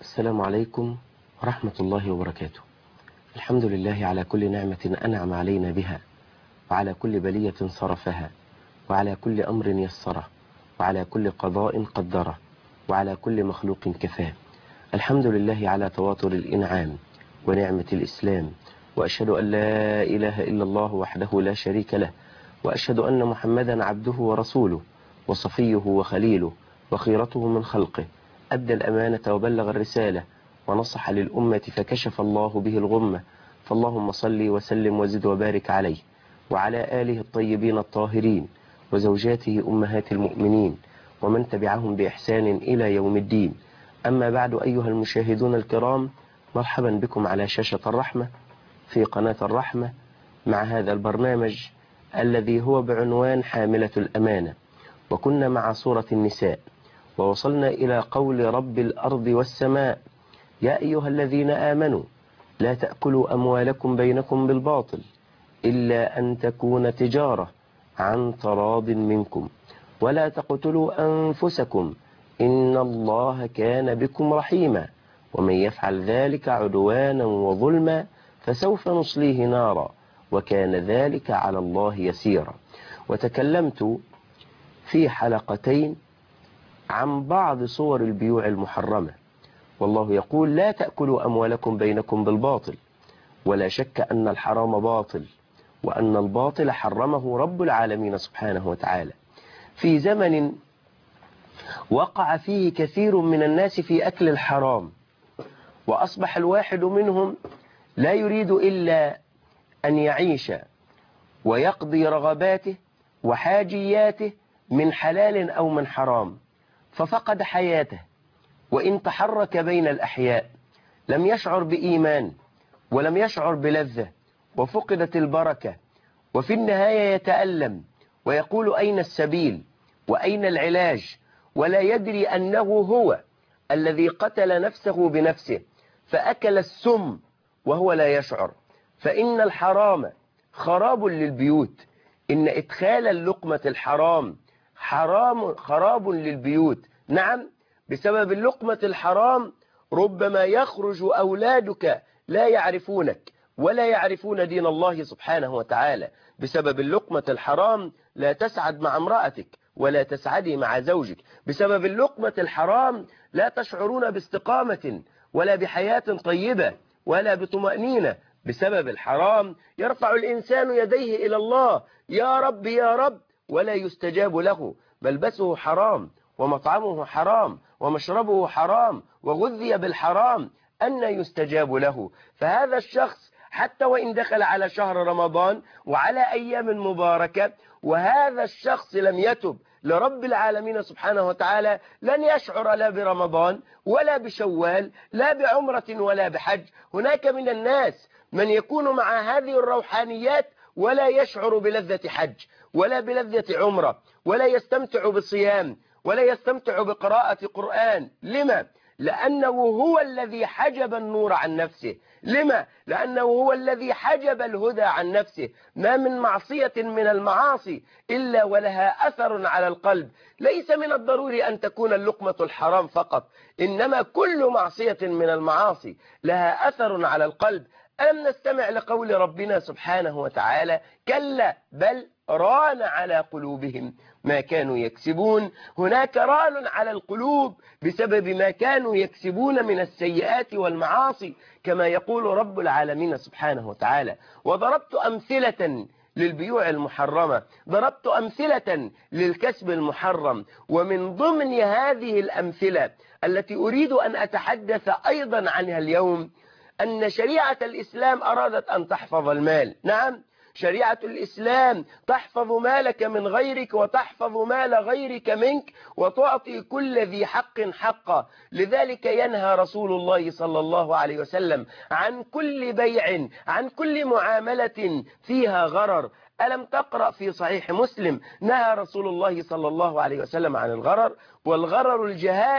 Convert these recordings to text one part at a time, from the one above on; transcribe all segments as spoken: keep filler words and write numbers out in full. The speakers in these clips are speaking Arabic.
السلام عليكم ورحمة الله وبركاته. الحمد لله على كل نعمة أنعم علينا بها، وعلى كل بلية صرفها، وعلى كل أمر يسره، وعلى كل قضاء قدره، وعلى كل مخلوق كفاه. الحمد لله على تواتر الإنعام ونعمة الإسلام، وأشهد أن لا إله إلا الله وحده لا شريك له، وأشهد أن محمدا عبده ورسوله وصفيه وخليله وخيرته من خلقه، أدى الأمانة وبلغ الرسالة ونصح للأمة فكشف الله به الغمة. فاللهم صل وسلم وزد وبارك عليه وعلى آله الطيبين الطاهرين وزوجاته أمهات المؤمنين ومن تبعهم بإحسان إلى يوم الدين. أما بعد، أيها المشاهدون الكرام، مرحبا بكم على شاشة الرحمة في قناة الرحمة مع هذا البرنامج الذي هو بعنوان حاملة الأمانة. وكنا مع سورة النساء، ووصلنا إلى قول رب الأرض والسماء: يا أيها الذين آمنوا لا تأكلوا أموالكم بينكم بالباطل إلا أن تكون تجارة عن تراض منكم ولا تقتلوا أنفسكم إن الله كان بكم رحيما ومن يفعل ذلك عدوانا وظلما فسوف نصليه نارا وكان ذلك على الله يسيرا. وتكلمت في حلقتين عن بعض صور البيوع المحرمة، والله يقول: لا تأكلوا أموالكم بينكم بالباطل. ولا شك أن الحرام باطل، وأن الباطل حرمه رب العالمين سبحانه وتعالى في زمن وقع فيه كثير من الناس في أكل الحرام، وأصبح الواحد منهم لا يريد إلا أن يعيش ويقضي رغباته وحاجياته من حلال أو من حرام، ففقد حياته. وإن تحرك بين الأحياء لم يشعر بإيمان ولم يشعر بلذة، وفقدت البركة، وفي النهاية يتألم ويقول: أين السبيل وأين العلاج؟ ولا يدري أنه هو الذي قتل نفسه بنفسه فأكل السم وهو لا يشعر. فإن الحرام خراب للبيوت، إن إدخال اللقمة الحرام حرام خراب للبيوت. نعم، بسبب اللقمة الحرام ربما يخرج أولادك لا يعرفونك ولا يعرفون دين الله سبحانه وتعالى. بسبب اللقمة الحرام لا تسعد مع امرأتك ولا تسعدي مع زوجك. بسبب اللقمة الحرام لا تشعرون باستقامة ولا بحياة طيبة ولا بطمأنينة. بسبب الحرام يرفع الإنسان يديه إلى الله: يا رب يا رب، ولا يستجاب له. ملبسه حرام ومطعمه حرام ومشربه حرام وغذي بالحرام، أن يستجاب له؟ فهذا الشخص حتى وإن دخل على شهر رمضان وعلى أيام مباركة وهذا الشخص لم يتب لرب العالمين سبحانه وتعالى، لن يشعر لا برمضان ولا بشوال، لا بعمرة ولا بحج. هناك من الناس من يكون مع هذه الروحانيات ولا يشعر بلذة حج ولا بلذة عمرة، ولا يستمتع بصيام ولا يستمتع بقراءة قرآن. لما؟ لأنه هو الذي حجب النور عن نفسه. لما؟ لأنه هو الذي حجب الهدى عن نفسه. ما من معصية من المعاصي إلا ولها أثر على القلب. ليس من الضروري أن تكون اللقمة الحرام فقط، إنما كل معصية من المعاصي لها أثر على القلب. ألم نستمع لقول ربنا سبحانه وتعالى: كلا بل ران على قلوبهم ما كانوا يكسبون. هناك ران على القلوب بسبب ما كانوا يكسبون من السيئات والمعاصي، كما يقول رب العالمين سبحانه وتعالى. وضربت أمثلة للبيوع المحرمة، ضربت أمثلة للكسب المحرم، ومن ضمن هذه الأمثلة التي أريد أن أتحدث أيضا عنها اليوم أن شريعة الإسلام أرادت أن تحفظ المال. نعم، شريعة الإسلام تحفظ مالك من غيرك وتحفظ مال غيرك منك وتعطي كل ذي حق حقه. لذلك ينهى رسول الله صلى الله عليه وسلم عن كل بيع، عن كل معاملة فيها غرر. ألم تقرأ في صحيح مسلم نهى رسول الله صلى الله عليه وسلم عن الغرر؟ والغرر الجهالة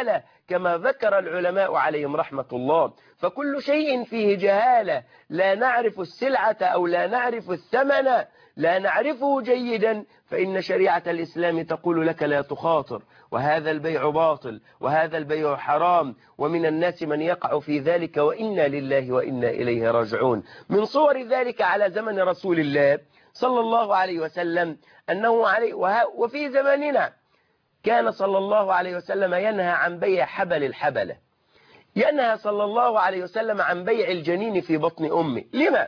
كما ذكر العلماء عليهم رحمة الله. فكل شيء فيه جهالة، لا نعرف السلعة أو لا نعرف الثمن، لا نعرفه جيدا، فإن شريعة الإسلام تقول لك لا تخاطر، وهذا البيع باطل، وهذا البيع حرام، ومن الناس من يقع في ذلك، وإنا لله وإنا إليه راجعون. من صور ذلك على زمن رسول الله صلى الله عليه وسلم أنه عليه وفي زماننا كان صلى الله عليه وسلم ينهى عن بيع حبل الحبلة، ينهى صلى الله عليه وسلم عن بيع الجنين في بطن أمه. لما؟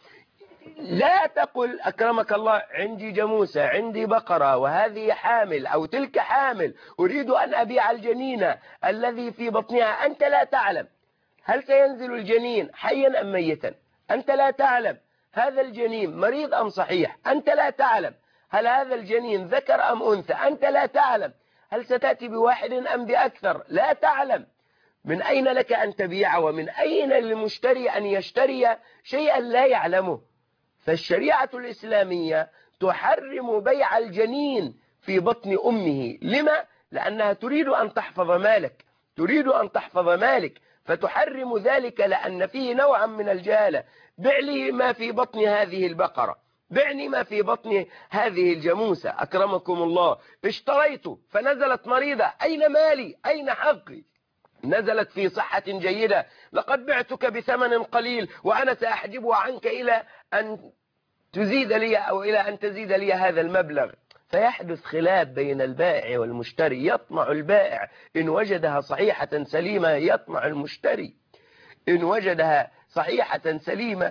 لا تقل أكرمك الله عندي جاموسة، عندي بقرة، وهذه حامل أو تلك حامل، أريد أن أبيع الجنين الذي في بطنها. أنت لا تعلم هل سينزل الجنين حيا أم ميتا، أنت لا تعلم هذا الجنين مريض أم صحيح، أنت لا تعلم هل هذا الجنين ذكر أم أنثى، أنت لا تعلم هل ستأتي بواحد أم بأكثر، لا تعلم. من أين لك أن تبيع، ومن أين للمشتري أن يشتري شيئا لا يعلمه؟ فالشريعة الإسلامية تحرم بيع الجنين في بطن أمه. لما؟ لأنها تريد أن تحفظ مالك، تريد أن تحفظ مالك، فتحرم ذلك لأن فيه نوعا من الجهالة. بع لي ما في بطن هذه البقرة، بعني ما في بطن هذه الجاموسة. أكرمكم الله، اشتريت فنزلت مريضة، أين مالي، أين حقي؟ نزلت في صحة جيدة، لقد بعتك بثمن قليل وأنا سأحجبها عنك إلى أن تزيد لي أو إلى أن تزيد لي هذا المبلغ. فيحدث خلاف بين البائع والمشتري، يطمع البائع إن وجدها صحيحة سليمة، يطمع المشتري إن وجدها صحيحة سليمة،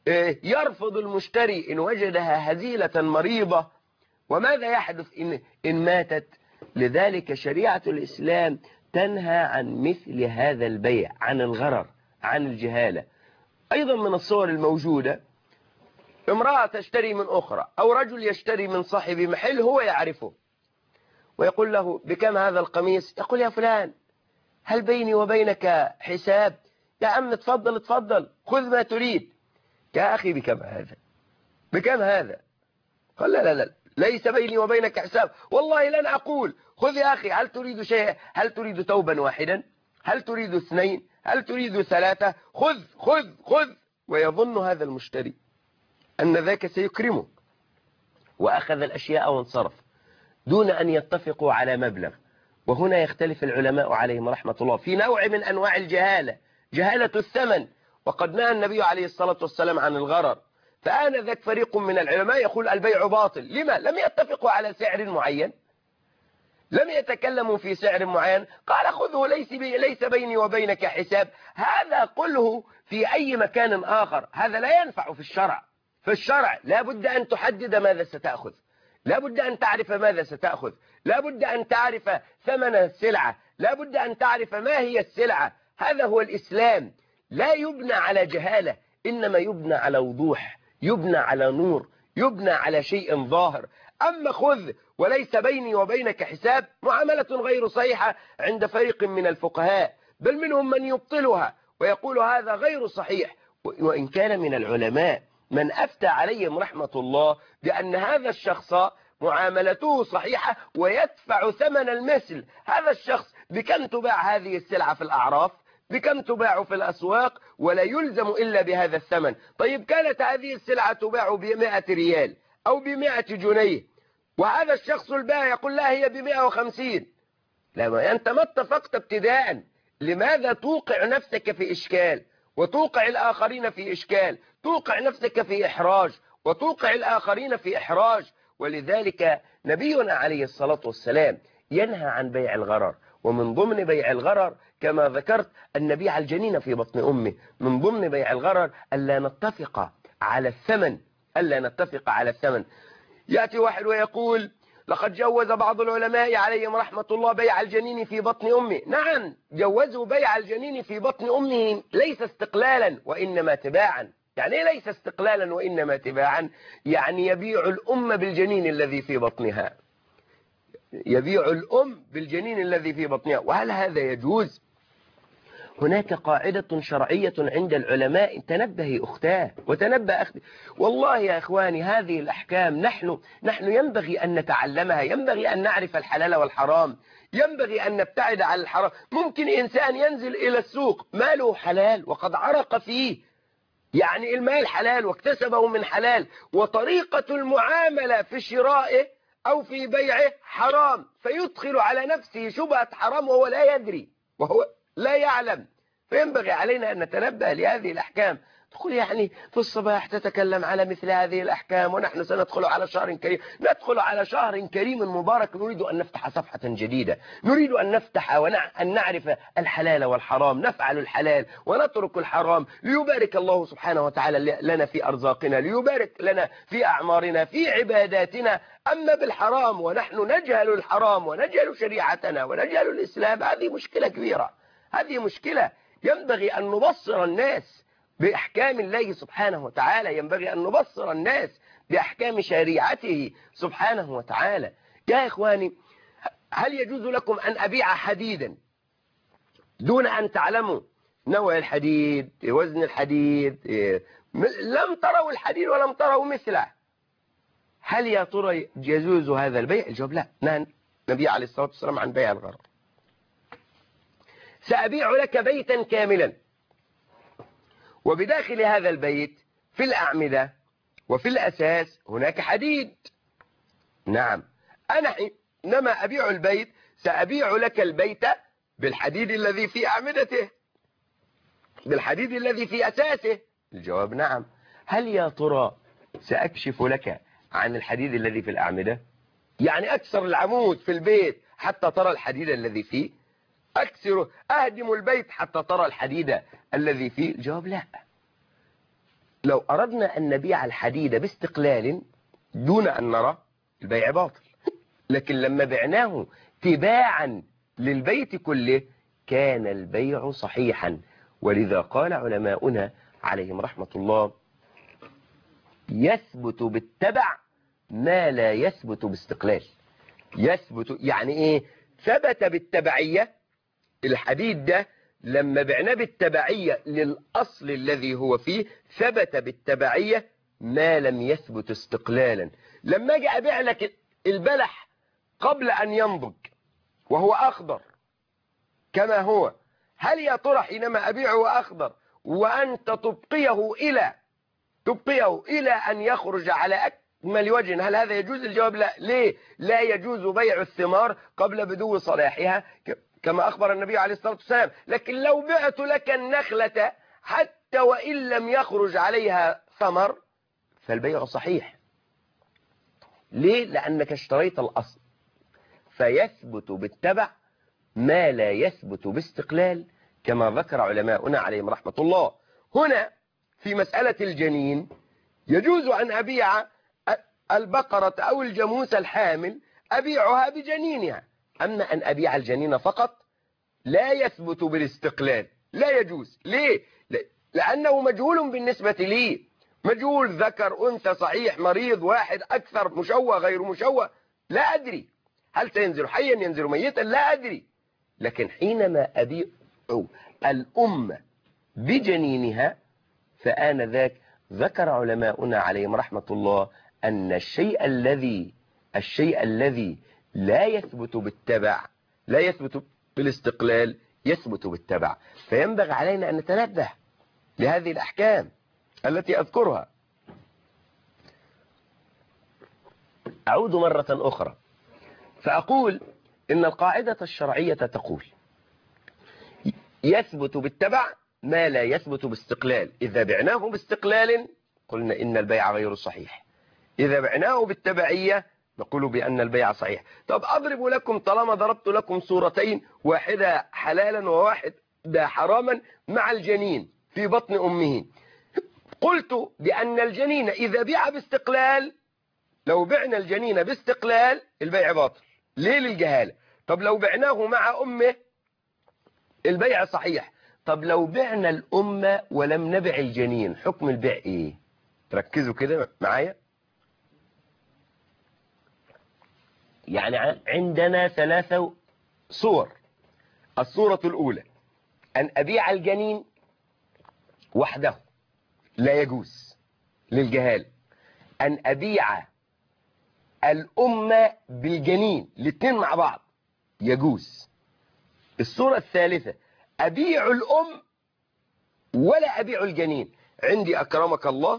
يرفض المشتري إن وجدها هزيلة مريضة. وماذا يحدث إن, إن ماتت؟ لذلك شريعة الإسلام تنهى عن مثل هذا البيع، عن الغرر، عن الجهالة. أيضا من الصور الموجودة امرأة تشتري من أخرى، أو رجل يشتري من صاحب محل هو يعرفه، ويقول له بكم هذا القميص؟ يقول يا فلان هل بيني وبينك حساب؟ يا عم تفضل تفضل خذ ما تريد. يا أخي بكم هذا؟ بكم هذا؟ قال لا لا لا ليس بيني وبينك حساب، والله لن أقول. خذ يا أخي، هل تريد شيء؟ هل تريد ثوبا واحدا؟ هل تريد اثنين؟ هل تريد ثلاثة؟ خذ خذ خذ. ويظن هذا المشتري أن ذاك سيكرمه، وأخذ الأشياء وانصرف دون أن يتفقوا على مبلغ. وهنا يختلف العلماء عليهم رحمة الله في نوع من أنواع الجهالة، جهالة الثمن. وقد نهى النبي عليه الصلاة والسلام عن الغرر. فآنذاك فريق من العلماء يقول البيع باطل. لما؟ لم يتفقوا على سعر معين، لم يتكلموا في سعر معين. قال خذه ليس, بي ليس بيني وبينك حساب. هذا قله في أي مكان آخر، هذا لا ينفع في الشرع. في الشرع لا بد أن تحدد ماذا ستأخذ، لا بد أن تعرف ماذا ستأخذ، لا بد أن تعرف ثمن السلعة، لا بد أن تعرف ما هي السلعة. هذا هو الإسلام. لا يبنى على جهالة، إنما يبنى على وضوح، يبنى على نور، يبنى على شيء ظاهر. أما خذ وليس بيني وبينك حساب، معاملة غير صحيحة عند فريق من الفقهاء، بل منهم من يبطلها ويقول هذا غير صحيح. وإن كان من العلماء من أفتى عليهم رحمة الله بأن هذا الشخص معاملته صحيحة ويدفع ثمن المثل. هذا الشخص بكم تباع هذه السلعة في الأعراف، بكم تباع في الأسواق، ولا يلزم إلا بهذا الثمن. طيب كانت هذه السلعة تباع بمئة ريال أو بمئة جنيه، وهذا الشخص البائع يقول لا هي بمئة وخمسين. لما أنت ما اتفقت ابتداء، لماذا توقع نفسك في إشكال وتوقع الآخرين في إشكال؟ توقع نفسك في إحراج وتوقع الآخرين في إحراج. ولذلك نبينا عليه الصلاة والسلام ينهى عن بيع الغرر. ومن ضمن بيع الغرر كما ذكرت أن نبيع الجنين في بطن أمه. من ضمن بيع الغرر ألا نتفق على الثمن، ألا نتفق على الثمن. يأتي واحد ويقول لقد جوز بعض العلماء عليهم رحمة الله بيع الجنين في بطن أمه. نعم، جوزوا بيع الجنين في بطن أمه ليس استقلالا وإنما تباعا. يعني إيه ليس استقلالا وإنما تباعا؟ يعني يبيع الأم بالجنين الذي في بطنها، يبيع الأم بالجنين الذي في بطنها. وهل هذا يجوز؟ هناك قاعدة شرعية عند العلماء، تنبهي أختاه وتنبه أختي. والله يا إخواني هذه الأحكام نحن نحن ينبغي أن نتعلمها، ينبغي أن نعرف الحلال والحرام، ينبغي أن نبتعد عن الحرام. ممكن إنسان ينزل إلى السوق ماله حلال وقد عرق فيه، يعني المال حلال واكتسبه من حلال، وطريقة المعاملة في شرائه أو في بيعه حرام، فيدخل على نفسه شبهة حرام وهو لا يدري وهو لا يعلم. فينبغي علينا أن نتنبه لهذه الأحكام. تقول يعني في الصباح تتكلم على مثل هذه الأحكام ونحن سندخل على شهر كريم. ندخل على شهر كريم مبارك، نريد أن نفتح صفحة جديدة، نريد أن نفتح وأن نعرف الحلال والحرام، نفعل الحلال ونترك الحرام، ليبارك الله سبحانه وتعالى لنا في أرزاقنا، ليبارك لنا في أعمارنا، في عباداتنا. أما بالحرام ونحن نجهل الحرام ونجهل شريعتنا ونجهل الإسلام، هذه مشكلة كبيرة، هذه مشكلة. ينبغي أن نبصر الناس بأحكام الله سبحانه وتعالى، ينبغي أن نبصر الناس بأحكام شريعته سبحانه وتعالى. يا إخواني، هل يجوز لكم أن أبيع حديدا دون أن تعلموا نوع الحديد، وزن الحديد، لم تروا الحديد ولم تروا مثله؟ هل يا ترى يجوز هذا البيع؟ الجواب لا. نهى النبي عليه الصلاة والسلام عن بيع الغرر. سأبيع لك بيتا كاملا، وبداخل هذا البيت في الأعمدة وفي الأساس هناك حديد. نعم، أنا حينما أبيع البيت سأبيع لك البيت بالحديد الذي في أعمدته، بالحديد الذي في أساسه. الجواب نعم. هل يا ترى سأكشف لك عن الحديد الذي في الأعمدة؟ يعني أكسر العمود في البيت حتى ترى الحديد الذي فيه؟ أكسر أهدم البيت حتى ترى الحديد الذي فيه؟ الجواب لا. لو أردنا أن نبيع الحديد باستقلال دون أن نرى، البيع باطل. لكن لما بعناه تباعا للبيت كله كان البيع صحيحا. ولذا قال علماؤنا عليهم رحمة الله: يثبت بالتبع ما لا يثبت باستقلال. يثبت يعني ايه؟ ثبت بالتبعية. الحديد ده لما بعناه بالتبعية للأصل الذي هو فيه ثبت بالتبعية ما لم يثبت استقلالا. لما اجي ابيع لك البلح قبل ان ينضج وهو اخضر كما هو، هل يا ترى حينما ابيعه اخضر وانت تبقيه الى تبقيه الى ان يخرج على اكمل وجه، هل هذا يجوز؟ الجواب لا. ليه؟ لا يجوز بيع الثمار قبل بدو صلاحها كما أخبر النبي عليه الصلاة والسلام. لكن لو بعت لك النخلة حتى وإن لم يخرج عليها ثمر فالبيع صحيح. ليه؟ لأنك اشتريت الأصل. فيثبت بالتبع ما لا يثبت باستقلال كما ذكر علماؤنا عليهم رحمة الله. هنا في مسألة الجنين يجوز أن أبيع البقرة أو الجاموس الحامل، أبيعها بجنينها. أما أن أبيع الجنين فقط لا يثبت بالاستقلال، لا يجوز. ليه؟ لأنه مجهول بالنسبة لي، مجهول، ذكر أنثى، صحيح، مريض، واحد، أكثر، مشوه، غير مشوه، لا أدري. هل سينزل حيا ينزل ميتا؟ لا أدري. لكن حينما أبيع الأم بجنينها فآنذاك ذكر علماؤنا عليهم رحمة الله أن الشيء الذي الشيء الذي لا يثبت بالتبع، لا يثبت بالاستقلال، يثبت بالتبع. فينبغي علينا أن نتنبه لهذه الأحكام التي أذكرها. أعود مرة أخرى فأقول إن القاعدة الشرعية تقول: يثبت بالتبع ما لا يثبت باستقلال. إذا بعناه باستقلال قلنا إن البيع غير صحيح، إذا بعناه بالتبعية نقول بأن البيع صحيح. طب أضرب لكم، طالما ضربت لكم صورتين، واحدة حلالا وواحدة حراما، مع الجنين في بطن أمه، قلت بأن الجنين إذا بيع باستقلال، لو بعنا الجنين باستقلال البيع باطل. ليه؟ للجهالة. طب لو بعناه مع أمه البيع صحيح. طب لو بعنا الأم ولم نبع الجنين، حكم البيع إيه؟ تركزوا كده معايا. يعني عندنا ثلاثة صور. الصورة الأولى أن أبيع الجنين وحده، لا يجوز للجهال. أن أبيع الأم بالجنين، الاثنين مع بعض، يجوز. الصورة الثالثة أبيع الأم ولا أبيع الجنين. عندي أكرمك الله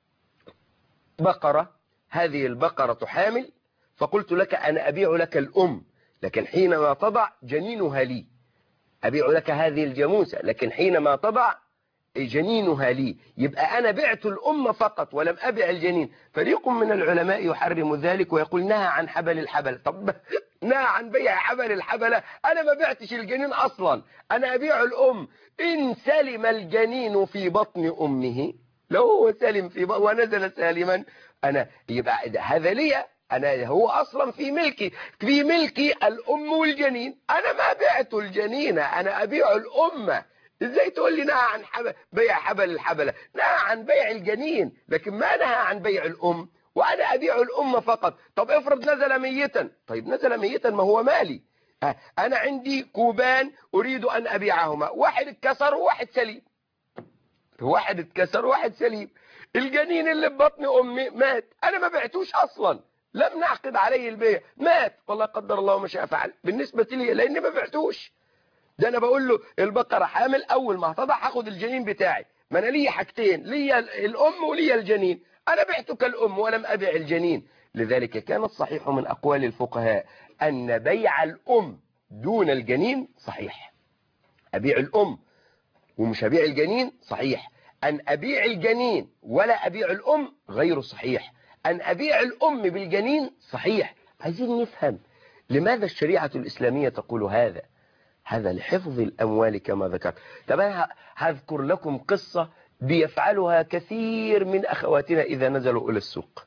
بقرة، هذه البقرة حامل، فقلت لك أنا أبيع لك الأم، لكن حينما تضع جنينها لي. أبيع لك هذه الجاموسة، لكن حينما تضع جنينها لي. يبقى أنا بعت الأم فقط ولم أبيع الجنين. فريق من العلماء يحرم ذلك ويقول نهى عن حبل الحبل. طب نهى عن بيع حبل الحبلة، أنا ما بعتش الجنين أصلا، أنا أبيع الأم. إن سلم الجنين في بطن أمه، لو هو سلم في بطن ونزل سالما، أنا يبقى هذا لي، أنا هو أصلا في ملكي، في ملكي الأم والجنين، أنا ما بعت الجنين، أنا أبيع الأمة. ازاي تقول لي نهى عن حبل بيع حبل الحبلة؟ نهى عن بيع الجنين، لكن ما نهى عن بيع الأم، وأنا أبيع الأم فقط. طب افرض نزل ميتا. طيب نزل ميتا ما هو مالي. أنا عندي كوبان أريد أن أبيعهما، واحد اتكسر وواحد سليم، واحد اتكسر وواحد سليم. الجنين اللي في بطن أمي مات، أنا ما بعتوش أصلا، لم نعقد عليه البيع، مات، والله قدر الله ما شاء فعل بالنسبة لي، لأني ما بعتوش. ده انا بقول له البقرة حامل، اول ما هتضع هاخد الجنين بتاعي، ما انا ليا حاجتين، ليا الام وليا الجنين، انا بعته كالام ولم ابيع الجنين. لذلك كان الصحيح من اقوال الفقهاء ان بيع الام دون الجنين صحيح. ابيع الام ومش هبيع الجنين صحيح. ان ابيع الجنين ولا ابيع الام غير صحيح. ان ابيع الام بالجنين صحيح. عايزين نفهم لماذا الشريعة الاسلامية تقول هذا. هذا لحفظ الأموال كما ذكرت. طب أنا هذكر لكم قصة بيفعلها كثير من أخواتنا إذا نزلوا إلى السوق.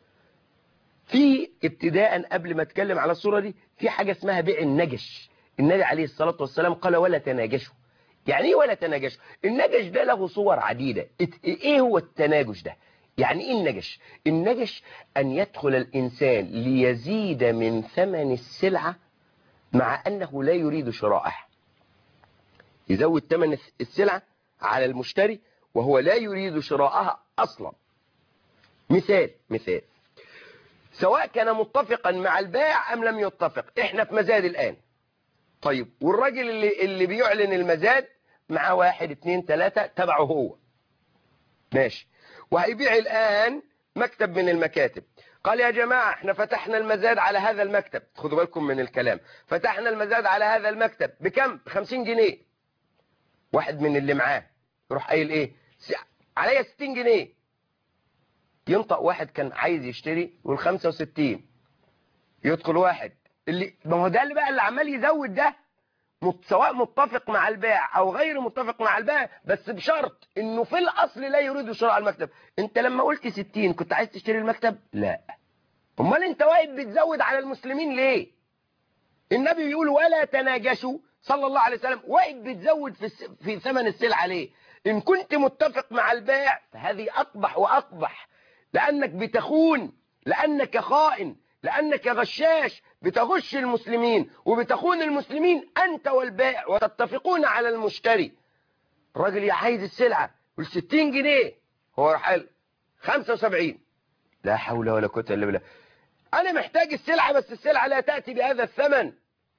في ابتداء قبل ما أتكلم على الصورة دي، في حاجة اسمها بيع النجش. النبي عليه الصلاة والسلام قال ولا تناجشوا. يعني إيه ولا تناجشوا؟ النجش ده له صور عديدة. إيه هو التناجش ده؟ يعني إيه النجش؟ النجش أن يدخل الإنسان ليزيد من ثمن السلعة مع أنه لا يريد شراءها. يزود ثمن السلعة على المشتري وهو لا يريد شراءها أصلا. مثال مثال سواء كان متفقا مع البائع أم لم يتفق. إحنا في مزاد الآن، طيب، والراجل اللي, اللي بيعلن المزاد مع واحد اتنين تلاتة تبعه هو، ماشي، وهيبيع الآن مكتب من المكاتب. قال يا جماعة احنا فتحنا المزاد على هذا المكتب، خدوا بالكم من الكلام، فتحنا المزاد على هذا المكتب بكم؟ بخمسين جنيه. واحد من اللي معاه يروح قايل ايه؟ عليا ستين جنيه. ينطق واحد كان عايز يشتري يقول خمسة وستين. يدخل واحد اللي ما هو ده اللي بقى اللي عمال يزود ده، سواء متفق مع البائع او غير متفق مع البائع، بس بشرط انه في الاصل لا يريد شراء المكتب. انت لما قلت ستين كنت عايز تشتري المكتب؟ لا. امال انت واقف بتزود على المسلمين ليه؟ النبي بيقول ولا تناجشوا صلى الله عليه وسلم، واقف بتزود في في ثمن السلعه ليه؟ ان كنت متفق مع البائع فهذه اقبح واقبح، لانك بتخون، لانك خائن، لأنك غشاش، بتغش المسلمين وبتخون المسلمين أنت والبائع، وتتفقون على المشتري. الراجل عايز السلعة والستين جنيه، هو راح قال خمسة وسبعين. لا حول ولا قوة إلا بالله. أنا محتاج السلعة بس السلعة لا تأتي بهذا الثمن.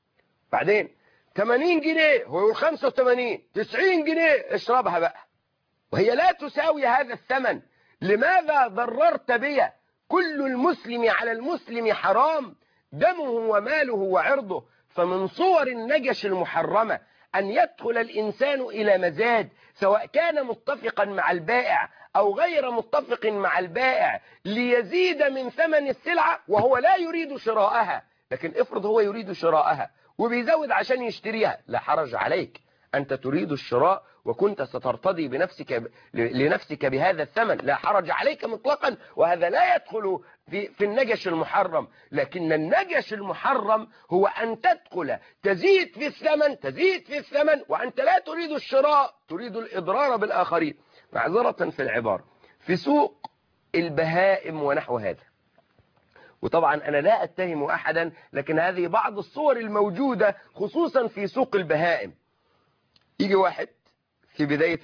بعدين ثمانين جنيه، هو يقول خمسة وثمانين. تسعين جنيه، اشربها بقى، وهي لا تساوي هذا الثمن. لماذا ضررت بي؟ كل المسلم على المسلم حرام، دمه وماله وعرضه. فمن صور النجش المحرمة أن يدخل الإنسان إلى مزاد سواء كان متفقا مع البائع أو غير متفق مع البائع ليزيد من ثمن السلعة وهو لا يريد شراءها. لكن افرض هو يريد شراءها وبيزود عشان يشتريها، لا حرج عليك، أنت تريد الشراء وكنت سترتضي بنفسك لنفسك بهذا الثمن، لا حرج عليك مطلقا، وهذا لا يدخل في, في النجش المحرم. لكن النجش المحرم هو أن تدخل تزيد في الثمن تزيد في الثمن وأنت لا تريد الشراء، تريد الإضرار بالآخرين. معذرة في العبارة، في سوق البهائم ونحو هذا، وطبعا أنا لا أتهم أحدا، لكن هذه بعض الصور الموجودة خصوصا في سوق البهائم. يجي واحد في بداية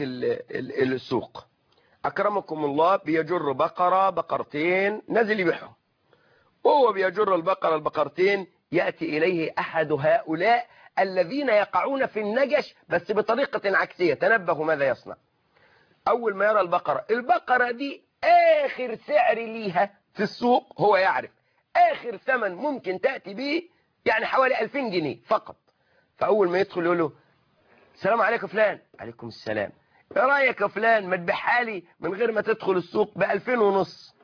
السوق، أكرمكم الله، بيجر بقرة بقرتين نازل يبيعهم، وهو بيجر البقرة البقرتين يأتي إليه أحد هؤلاء الذين يقعون في النجش بس بطريقة عكسية. تنبهوا ماذا يصنع. أول ما يرى البقرة، البقرة دي آخر سعر ليها في السوق، هو يعرف آخر ثمن ممكن تأتي به يعني حوالي ألفين جنيه فقط. فأول ما يدخل يقول له السلام عليكم فلان. عليكم السلام. ايه رايك يا فلان ما تبيعها لي من غير ما تدخل السوق بألفين ونص؟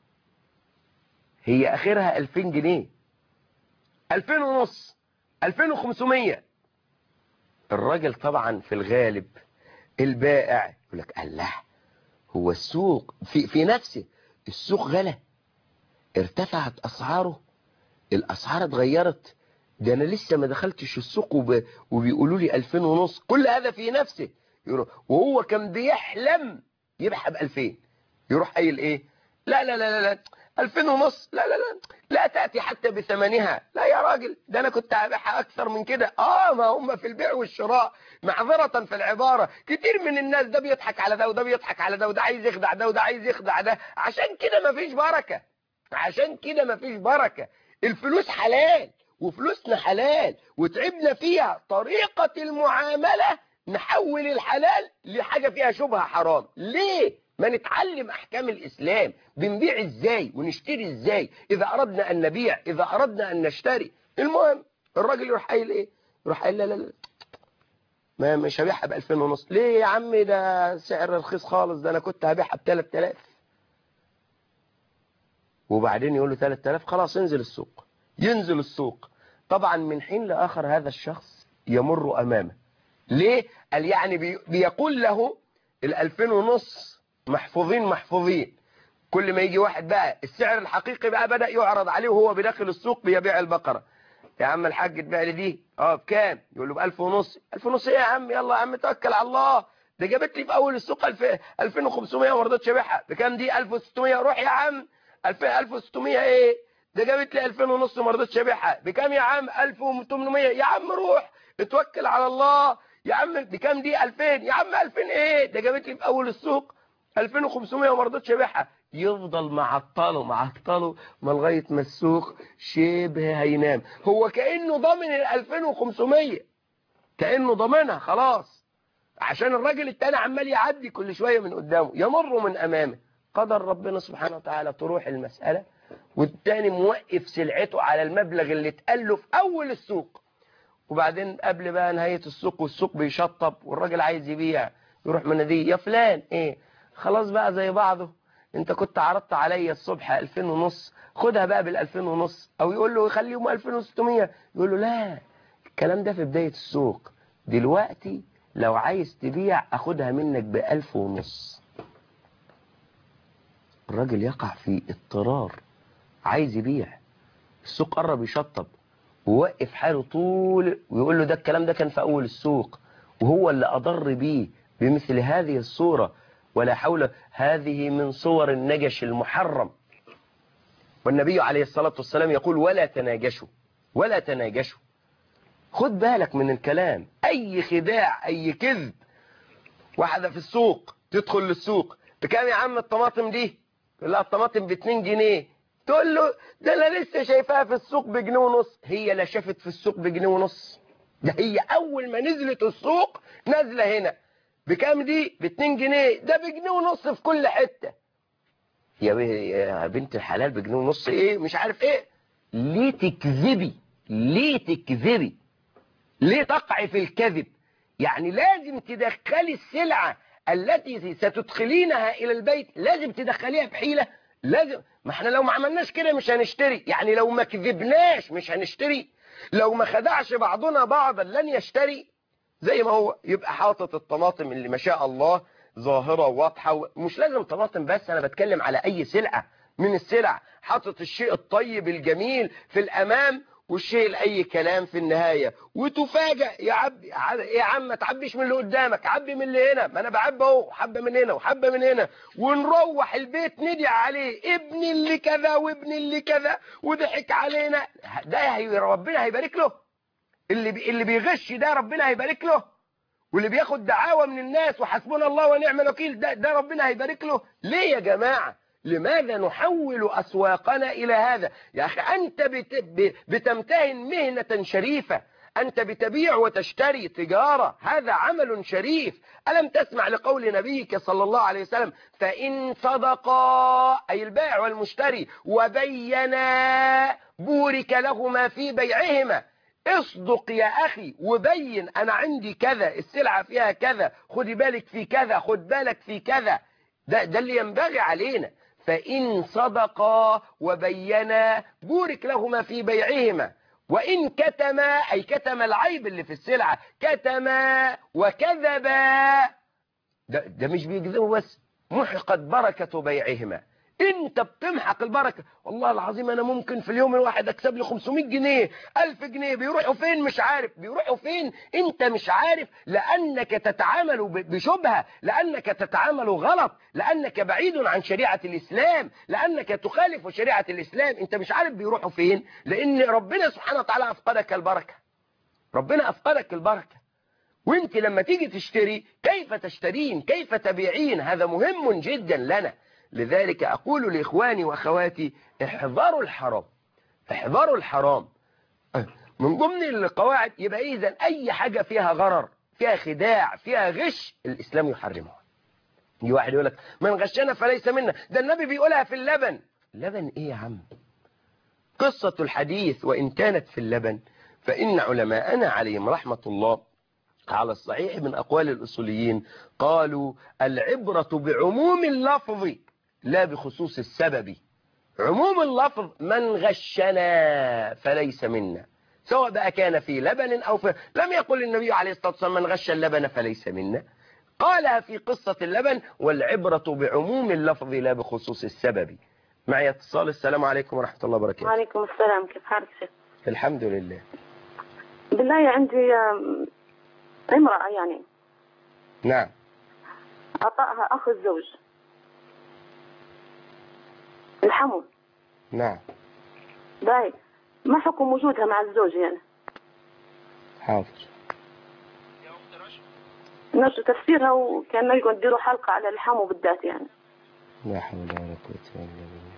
هي اخرها ألفين جنيه، ألفين ونص، ألفين وخمسمية. الراجل طبعا في الغالب البائع يقول لك الله، هو السوق في في نفسه السوق غلى، ارتفعت اسعاره، الاسعار اتغيرت، ده انا لسه ما دخلتش السوق وب... وبيقولوا لي ألفين ونص. كل هذا في نفسه يروح وهو كان بيحلم يبيعها ب ألفين، يروح قايل ايه؟ لا لا لا لا لا ألفين ونص، لا لا لا لا تأتي حتى بثمنها. لا يا راجل، ده انا كنت هبيعها اكثر من كده. اه ما هم في البيع والشراء معذرة في العبارة كتير من الناس، ده بيضحك على ده وده بيضحك على ده، وده عايز يخدع ده وده عايز يخدع ده، عشان كده ما فيش بركة، عشان كده ما فيش بركة. الفلوس حلال وفلوسنا حلال وتعبنا فيها، طريقة المعاملة نحول الحلال لحاجة فيها شبهة حرام. ليه؟ ما نتعلم أحكام الإسلام، بنبيع إزاي ونشتري إزاي، إذا أردنا أن نبيع، إذا أردنا أن نشتري. المهم الراجل يروح قايل إيه؟ يروح قايل لا لا لا ما مش هبيعها ب ألفين ونص. ليه يا عمي؟ ده سعر رخيص خالص، ده أنا كنت هبيعها ب ثلاثة آلاف. وبعدين يقول له ثلاثة آلاف، خلاص انزل السوق. ينزل السوق، طبعا من حين لآخر هذا الشخص يمر أمامه. ليه؟ قال يعني بي بيقول له الألفين ونص محفوظين محفوظين. كل ما يجي واحد بقى السعر الحقيقي بقى بدأ يعرض عليه وهو بداخل السوق بيبيع البقرة. يا عم الحاج تبيع لي دي اه بكام؟ يقول له بألف ونص. ألف ونص ايه يا عم؟ يلا يا عم توكل على الله، ده جابت لي في اول السوق ألفين وخمسمية وما رضيتش ابيعها. بكام دي؟ ألف وستمية. روح يا عم. ألف وستمية ايه؟ ده جابت لي ألفين ونص وما رضيتش ابيعها. بكام يا عم؟ ألف وثمانمية. يا عم روح اتوكل على الله. يا عم بكام دي؟ ألفين. يا عم ألفين ايه؟ ده جابت لي في اول السوق ألفين وخمسمية وما رضيتش ابيعها. يفضل معطله معطله ما لغايه ما السوق شبه هينام. هو كانه ضامن ال ألفين وخمسمية، كانه ضامنها خلاص، عشان الراجل التاني عمال يعدي كل شويه من قدامه، يمر من امامه. قدر ربنا سبحانه وتعالى تروح المساله والتاني موقف سلعته على المبلغ اللي اتقال له في اول السوق. وبعدين قبل بقى نهايه السوق والسوق بيشطب والراجل عايز يبيع، يروح مناديه يا فلان ايه؟ خلاص بقى زي بعضه، انت كنت عرضت عليا الصبح ألفين ونص، خدها بقى بالألفين ونص. او يقول له خليهم ألفين وستمية، يقول له لا الكلام ده في بداية السوق، دلوقتي لو عايز تبيع اخدها منك بألف ونص. الراجل يقع في اضطرار، عايز يبيع، السوق قرب يشطب ووقف حاله طول، ويقول له ده الكلام ده كان في اول السوق وهو اللي اضر بيه بمثل هذه الصورة، ولا حول. هذه من صور النجش المحرم. والنبي عليه الصلاة والسلام يقول ولا تناجشوا، ولا تناجشوا. خد بالك من الكلام، اي خداع اي كذب. واحدة في السوق تدخل للسوق، بكام يا عم الطماطم دي؟ تقول لها الطماطم باتنين جنيه. تقول له ده انا لسه شايفاها في السوق بجنيه ونص. هي لا شافت في السوق بجنيه ونص، ده هي اول ما نزلت السوق نازله هنا. بكام دي؟ باتنين جنيه. ده بجنيه ونص في كل حته. يا بنت الحلال بجنيه ونص ايه مش عارف ايه. ليه تكذبي؟ ليه تكذبي؟ ليه تقعي في الكذب؟ يعني لازم تدخلي السلعة التي ستدخلينها الى البيت، لازم تدخليها بحيلة. لازم، ما احنا لو ما عملناش كده مش هنشتري. يعني لو ما كذبناش مش هنشتري، لو ما خدعش بعضنا بعضا لن يشتري. زي ما هو يبقى حاطط الطماطم اللي ما شاء الله ظاهرة واضحة، مش لازم طماطم بس، انا بتكلم على اي سلعة من السلع، حاطط الشيء الطيب الجميل في الامام والشيء لأي كلام في النهاية. وتفاجأ يا عبي يا عم ما تعبيش من اللي قدامك، عبي من اللي هنا، ما انا بعبي اهو، حبة من هنا وحبة من هنا. ونروح البيت ندعي عليه ابن اللي كذا وابن اللي كذا وضحك علينا. ده هي ربنا هيبارك له؟ اللي بي اللي بيغش ده ربنا هيبارك له؟ واللي بياخد دعاوى من الناس وحسبنا الله ونعم الوكيل ده ده ربنا هيبارك له؟ ليه يا جماعة؟ لماذا نحول أسواقنا إلى هذا؟ يا أخي أنت بت- بتمتهن مهنة شريفة، أنت بتبيع وتشتري تجارة، هذا عمل شريف. ألم تسمع لقول نبيك صلى الله عليه وسلم فإن صدقا، أي البائع والمشتري، وبينا بورك لهما في بيعهما. اصدق يا أخي وبين، أنا عندي كذا، السلعة فيها كذا، خدي بالك في كذا، خد بالك في كذا. ده, ده اللي ينبغي علينا. فإن صدقا وبينا بورك لهما في بيعهما، وإن كتما، أي كتم العيب اللي في السلعة، كتما وكذبا، ده, ده مش بيكذبوا بس، محقت بركة بيعهما. انت بتمحق البركة. والله العظيم انا ممكن في اليوم الواحد اكسب لي خمسمائة جنيه، ألف جنيه، بيروحوا فين مش عارف، بيروحوا فين انت مش عارف، لانك تتعامل بشبهة، لانك تتعامل غلط، لانك بعيد عن شريعة الاسلام، لانك تخالف شريعة الاسلام. انت مش عارف بيروحوا فين، لان ربنا سبحانه وتعالى افقدك البركة، ربنا افقدك البركة. وانت لما تيجي تشتري كيف تشترين، كيف تبيعين، هذا مهم جدا لنا. لذلك أقول لإخواني وأخواتي احذروا الحرام، احذروا الحرام. من ضمن القواعد يبقى إذن أي حاجة فيها غرر، فيها خداع، فيها غش، الإسلام يحرمها. يجي واحد يقول لك من غشنا فليس منا، ده النبي بيقولها في اللبن. اللبن إيه يا عم؟ قصة الحديث وإن كانت في اللبن، فإن علماءنا عليهم رحمة الله على الصحيح من أقوال الأصوليين قالوا العبرة بعموم اللفظ لا بخصوص السبب. عموم اللفظ من غشنا فليس منا، سواء بقى كان في لبن أو في، لم يقل النبي عليه الصلاة والسلام من غش اللبن فليس منا، قالها في قصة اللبن، والعبرة بعموم اللفظ لا بخصوص السبب. معي اتصال. السلام عليكم ورحمة الله وبركاته. وعليكم السلام، كيف حالك شيخ؟ الحمد لله. بالله عندي امرأة يعني نعم. أعطاها أخ الزوج الحمو. نعم. باي، ما حكم وجودها مع الزوج يعني؟ حاضر. نرجو تفسيرها، وكان نلقوا نديروا حلقة على الحمو بالذات يعني. لا حول ولا قوة إلا بالله.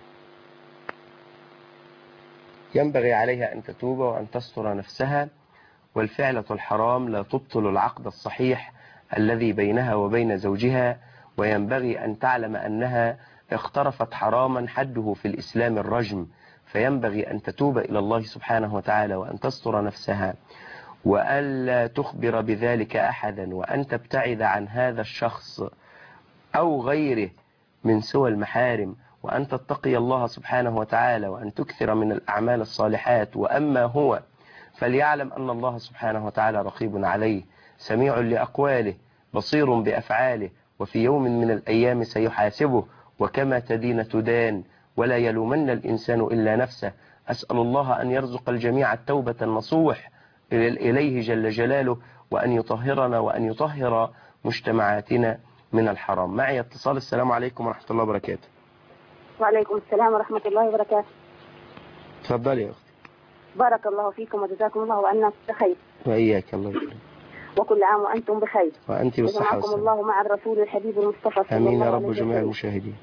ينبغي عليها أن تتوب وأن تستر نفسها، والفعلة الحرام لا تبطل العقد الصحيح الذي بينها وبين زوجها، وينبغي أن تعلم أنها اقترفت حراما حده في الإسلام الرجم، فينبغي أن تتوب إلى الله سبحانه وتعالى وأن تستر نفسها، وألا تخبر بذلك أحدا، وأن تبتعد عن هذا الشخص أو غيره من سوى المحارم، وأن تتقي الله سبحانه وتعالى، وأن تكثر من الأعمال الصالحات. وأما هو فليعلم أن الله سبحانه وتعالى رقيب عليه، سميع لأقواله، بصير بأفعاله، وفي يوم من الأيام سيحاسبه، وكما تدين تدان، ولا يلومن الإنسان إلا نفسه. أسأل الله أن يرزق الجميع التوبة النصوح إليه جل جلاله، وأن يطهرنا وأن يطهر مجتمعاتنا من الحرام. معي اتصال. السلام عليكم ورحمة الله وبركاته. وعليكم السلام ورحمة الله وبركاته. تفضلي يا أختي. بارك الله فيكم وجزاكم الله وأنا بخير. وإياك الله يكرمك. وكل عام وأنتم بخير. وأنت بالصحة والسلام. الله مع الرسول الحبيب المصطفى صلى الله عليه وسلم. آمين يا رب جميع المشاهدين.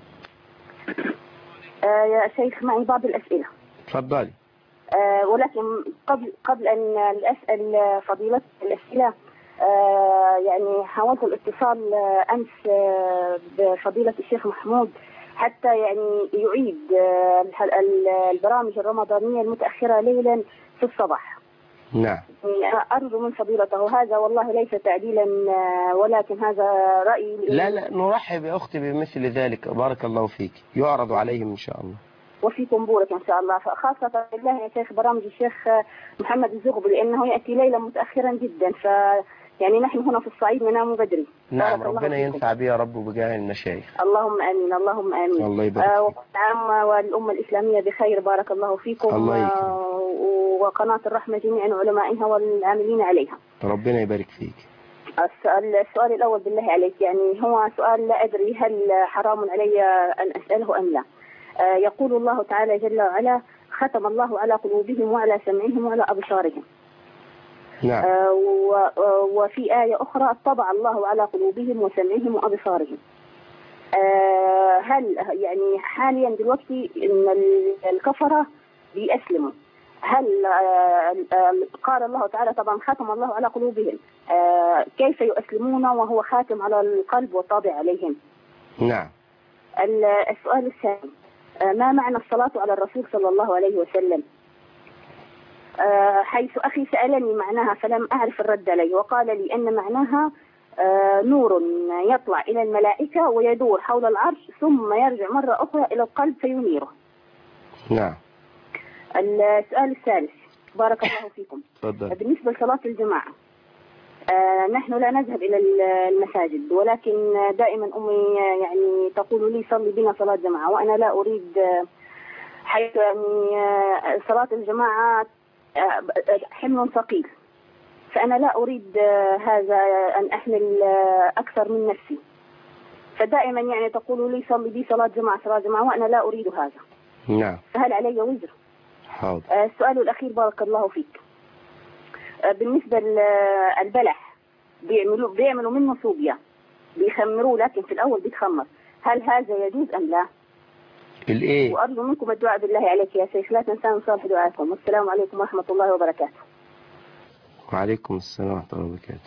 آه يا شيخ معي بعض الأسئلة. تفضلي. آه ولكن قبل قبل أن أسأل فضيلة الأسئلة، آه يعني حاولت الاتصال آه أمس آه بفضيلة الشيخ محمود حتى يعني يعيد آه البرامج الرمضانية المتأخرة ليلا في الصباح. نعم. أرجو من فضيلته هذا، والله ليس تعديلا ولكن هذا رأيي. لا لا نرحب يا أختي بمثل ذلك، بارك الله فيك، يعرض عليهم إن شاء الله. وفيكم بورك إن شاء الله، خاصة بالله يا شيخ برامج الشيخ محمد الزغبي، لأنه يأتي ليلا متأخرا جدا، ف يعني نحن هنا في الصعيد ننام بدري. نعم ربنا ينفع بي يا رب بجاه المشايخ. اللهم آمين اللهم آمين. الله يبارك فيك. وكل عام والأمة الإسلامية بخير، بارك الله فيكم. الله يكرمك. وقناة الرحمة جميعا علمائها والعاملين عليها. ربنا يبارك فيك. السؤال, السؤال الأول بالله عليك، يعني هو سؤال لا أدري هل حرام علي أن أسأله أم لا. آه يقول الله تعالى جل وعلا ختم الله على قلوبهم وعلى سمعهم وعلى أبصارهم. نعم. آه وفي آية أخرى طبع الله على قلوبهم وسمعهم وأبصارهم. آه، هل يعني حاليا دلوقتي ان الكفره بيسلموا، هل آه، آه، قال الله تعالى طبعا ختم الله على قلوبهم، آه، كيف يؤسلمون وهو خاتم على القلب والطابع عليهم؟ نعم. السؤال الثاني، آه، ما معنى الصلاة على الرسول صلى الله عليه وسلم؟ آه، حيث أخي سألني معناها فلم أعرف الرد عليه، وقال لي أن معناها آه، نور يطلع إلى الملائكة ويدور حول العرش ثم يرجع مرة أخرى إلى القلب فينيره. نعم. السؤال الثالث، بارك الله فيكم. تفضل. بالنسبة لصلاة الجماعة، آه، نحن لا نذهب إلى المساجد، ولكن دائما أمي يعني تقول لي صلي بنا صلاة جماعة، وأنا لا أريد، حيث يعني آه، صلاة الجماعة آه، حمل ثقيل، فأنا لا أريد آه، هذا أن أحمل آه، أكثر من نفسي، فدائما يعني تقول لي صلي بي صلاة جماعة صلاة جماعة، وأنا لا أريد هذا. نعم. فهل علي وزر؟ حاضر. آه، السؤال الأخير بارك الله فيك، آه، بالنسبة للبلح بيعملوا بيعملوا منه صوبيا، بيخمروه لكن في الأول بيتخمر، هل هذا يجوز أم لا؟ الايه؟ وأرجو منكم الدعاء بالله عليك يا شيخ، لا تنسوا صالح دعائكم، والسلام عليكم ورحمة الله وبركاته. وعليكم السلام ورحمة الله وبركاته.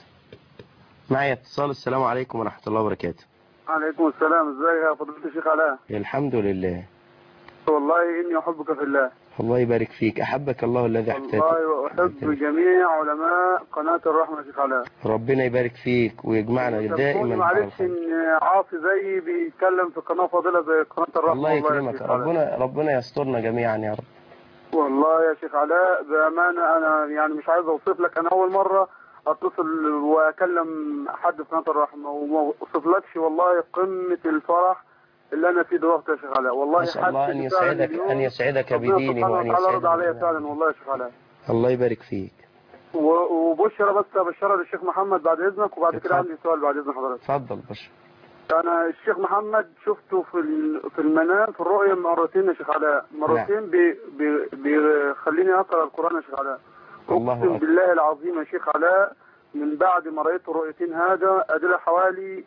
معي اتصال. السلام عليكم ورحمة الله وبركاته. عليكم السلام. ازيك يا فضيلة الشيخ علاء؟ الحمد لله. والله إني أحبك في الله. الله يبارك فيك. أحبك الله الذي احتاج. والله وأحب جميع علماء قناة الرحمة شيخ علاء. ربنا يبارك فيك ويجمعنا دائما. معلش إن عاصي زيي بيتكلم في قناة فاضلة زي قناة الرحمة. الله يكرمك. ربنا ربنا يسترنا جميعا يا رب. والله يا شيخ علاء بأمانة أنا يعني مش عايز أوصف لك، أنا أول مرة أتصل وأكلم حد في قناة الرحمة وما أوصفلكش والله قمة الفرح اللي أنا فيه دلوقتي يا شيخ علاء. والله نسأل الله أن يسعدك أن يسعدك بديني وأن يسعدك عليا فعلا والله يا شيخ علاء. الله يبارك فيك. وبشرى بس بشرى للشيخ محمد بعد إذنك، وبعد كده عندي سؤال بعد إذن حضرتك. اتفضل بشرى. أنا الشيخ محمد شفته في في المنام في الرؤيا مرتين يا شيخ علاء، مرتين بي بي بيخليني أقرأ القرآن يا شيخ علاء. أقسم بالله العظيم يا شيخ علاء من بعد ما رأيت الرؤيتين هذا أدل حوالي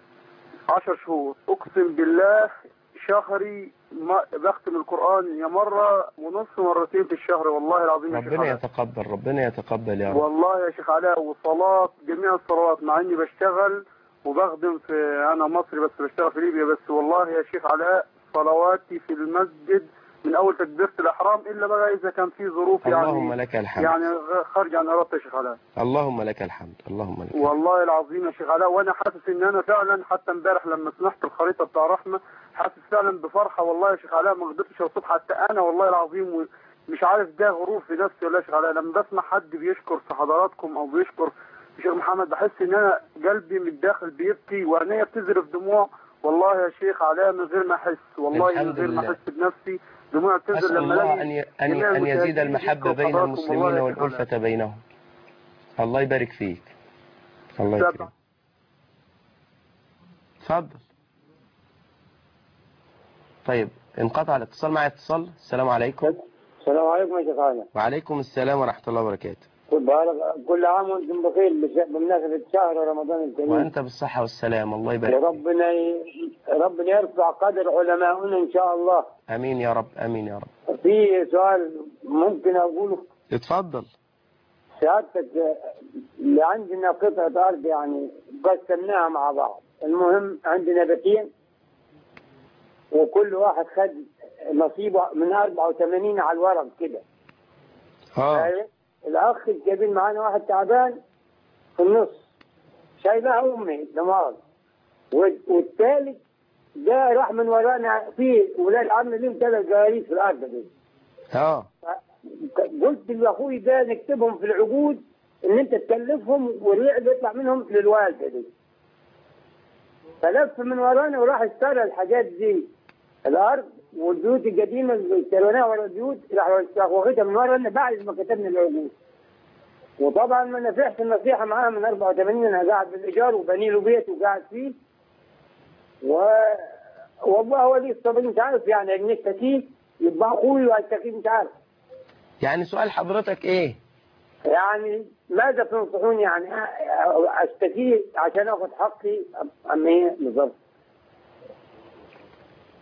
عشر شهور، أقسم بالله شهري ما بختم القرآن يا مرة ونص مرتين في الشهر والله العظيم يا شيخ ربنا علاء. يتقبل ربنا يتقبل يا رب. والله يا شيخ علاء، وصلاة جميع الصلوات مع إني بشتغل وبخدم في، أنا مصري بس بشتغل في ليبيا، بس والله يا شيخ علاء صلواتي في المسجد من أول تكبيرة الإحرام إلا بقى إذا كان في ظروف يعني اللهم لك الحمد يعني خارج عن إرادتي يا شيخ علاء. اللهم لك الحمد. اللهم لك الحمد. والله العظيم يا شيخ علاء، وأنا حاسس إن أنا فعلا حتى امبارح لما سمعت الخريطة بتاع رحمة حاسس فعلا بفرحة والله يا شيخ علاء ما قدرتش أوصف حتى أنا والله العظيم، مش عارف ده غرور في نفسي ولا يا شيخ علاء. لما بسمع حد بيشكر في حضراتكم أو بيشكر الشيخ محمد بحس ان انا قلبي من الداخل بيبكي وعينيا بتذرف دموع والله يا شيخ علاء من غير ما احس، والله من غير ما احس بنفسي دموع بتنزل لما الله أن أن أن يزيد المحبة بين المسلمين والألفة بينهم. الله يبارك فيك. الله يكرمك. اتفضل. طيب انقطع الاتصال. معي اتصال. السلام عليكم. السلام عليكم يا شيخ علاء. وعليكم السلام ورحمة الله وبركاته. كل عام وانتم بخير بمناسبة شهر رمضان الكريم. وانت بالصحة والسلام. الله يبارك فيك. وربنا ي... ربنا يرفع قدر علمائنا ان شاء الله. امين يا رب. امين يا رب. في سؤال ممكن اقوله؟ اتفضل. سعادتك اللي عندنا قطعة ارض يعني قسمناها مع بعض، المهم عندنا بيتين وكل واحد خد نصيبه من أربعة وثمانين على الورق كده. اه الاخ الكبير معانا واحد تعبان في النص شايلها امي دمار، والثالث ده راح من ورانا في ولاد عم لهم ثلاث جواريس في الارض دي. اه قلت لاخوي ده نكتبهم في العقود ان انت تكلفهم والرعب يطلع منهم للوالده دي. فلف من ورانا وراح اشترى الحاجات دي الارض والبيوت القديمه اللي اشتريناها ورا البيوت راح واخدها من ورانا بعد ما كتبنا العقود. وطبعا ما نفعش النصيحه معاها من أربعة وثمانين، انا قاعد بالايجار وبني له بيت وقاعد فيه. و والله ولي الصبر انت عارف يعني ان نشتكيه يبقى اخوي واشتكيه انت عارف. يعني سؤال حضرتك ايه؟ يعني ماذا تنصحوني يعني اشتكيه عشان اخذ حقي ام ايه بالظبط؟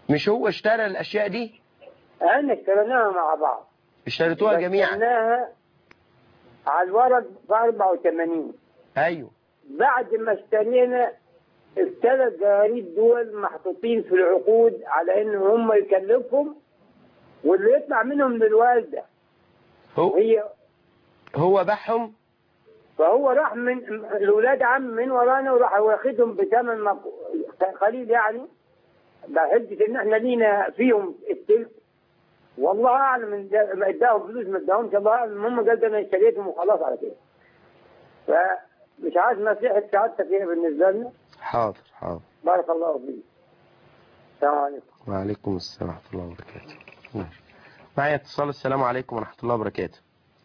مش هو اشترى الأشياء دي؟ احنا اشتريناها مع بعض. اشتريتوها جميعا؟ اشتريناها على الورق ب أربعة وثمانين. أيوه. بعد ما اشترينا الثلاث جراريد دول محطوطين في العقود على ان هم يكلفهم واللي يطلع منهم للوالده. هو هي هو باعهم؟ فهو راح من الاولاد عم من ورانا وراح واخدهم بثمن مق... قليل يعني، بحجه ان احنا لينا فيهم التلك. والله اعلم ان ما اداهم فلوس ما اداهمش، الله اعلم. المهم قال انا اشتريتهم وخلاص على كده. فمش عارف نصيحه سعادتك ايه بالنسبه لنا. حاضر حاضر. بارك الله فيك. السلام عليكم. وعليكم السلام ورحمة الله وبركاته. ماشي. معايا اتصال. السلام عليكم ورحمة الله وبركاته.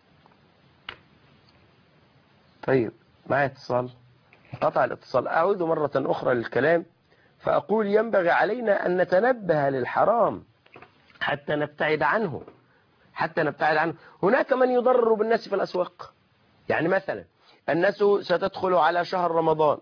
طيب معايا اتصال، انقطع الاتصال. أعود مرة أخرى للكلام فأقول ينبغي علينا أن نتنبه للحرام حتى نبتعد عنه، حتى نبتعد عنه. هناك من يضرر بالناس في الأسواق. يعني مثلا الناس ستدخل على شهر رمضان،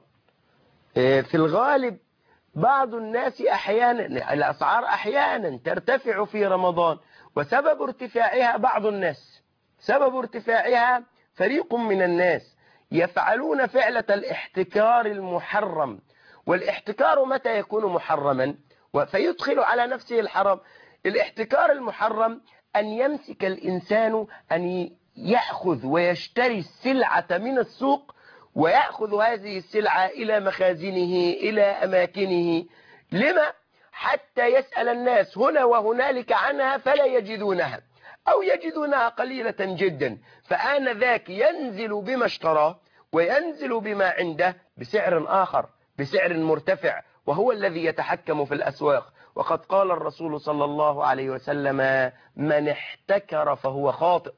في الغالب بعض الناس أحيانا الأسعار أحيانا ترتفع في رمضان، وسبب ارتفاعها بعض الناس، سبب ارتفاعها فريق من الناس يفعلون فعلة الاحتكار المحرم. والاحتكار متى يكون محرما فيدخل على نفسه الحرام؟ الاحتكار المحرم أن يمسك الإنسان أن يأخذ ويشتري السلعة من السوق ويأخذ هذه السلعة إلى مخازنه إلى أماكنه. لما؟ حتى يسأل الناس هنا وهنالك عنها فلا يجدونها، أو يجدونها قليلة جدا، فآنذاك ينزل بما اشتراه وينزل بما عنده بسعر آخر، بسعر مرتفع، وهو الذي يتحكم في الأسواق. وقد قال الرسول صلى الله عليه وسلم: من احتكر فهو خاطئ،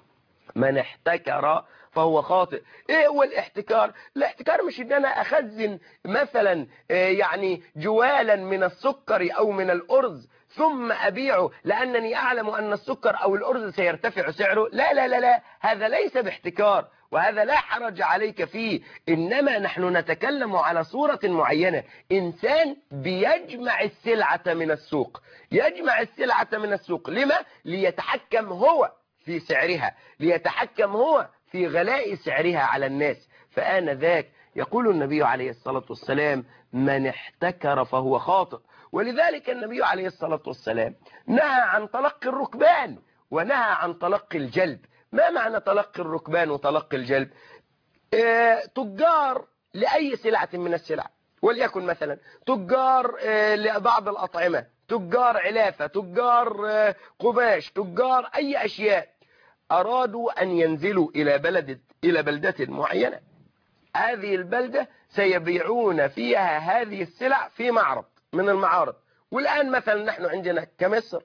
من احتكر فهو خاطئ. ايه هو الاحتكار؟ الاحتكار مش ان انا اخزن مثلا يعني جوالا من السكر او من الارز ثم ابيعه لانني اعلم ان السكر او الارز سيرتفع سعره. لا لا لا لا، هذا ليس باحتكار، وهذا لا حرج عليك فيه. انما نحن نتكلم على صورة معينة، انسان بيجمع السلعة من السوق، يجمع السلعة من السوق. لما؟ ليتحكم هو في سعرها، ليتحكم هو في غلاء سعرها على الناس. فآنذاك يقول النبي عليه الصلاة والسلام: من احتكر فهو خاطئ. ولذلك النبي عليه الصلاة والسلام نهى عن تلقي الركبان ونهى عن تلقي الجلب. ما معنى تلقي الركبان وتلقي الجلب؟ اه تجار لأي سلعة من السلع، وليكن مثلا تجار اه لبعض الأطعمة، تجار علافة، تجار اه قماش، تجار أي أشياء، أرادوا أن ينزلوا إلى بلد إلى بلدة معينة. هذه البلدة سيبيعون فيها هذه السلع في معرض من المعارض. والآن مثلا نحن عندنا كمصر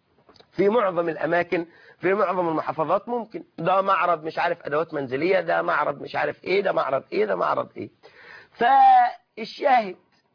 في معظم الأماكن، في معظم المحافظات ممكن ده معرض مش عارف أدوات منزلية، ده معرض مش عارف إيه، ده معرض إيه، ده معرض إيه. فالشاهد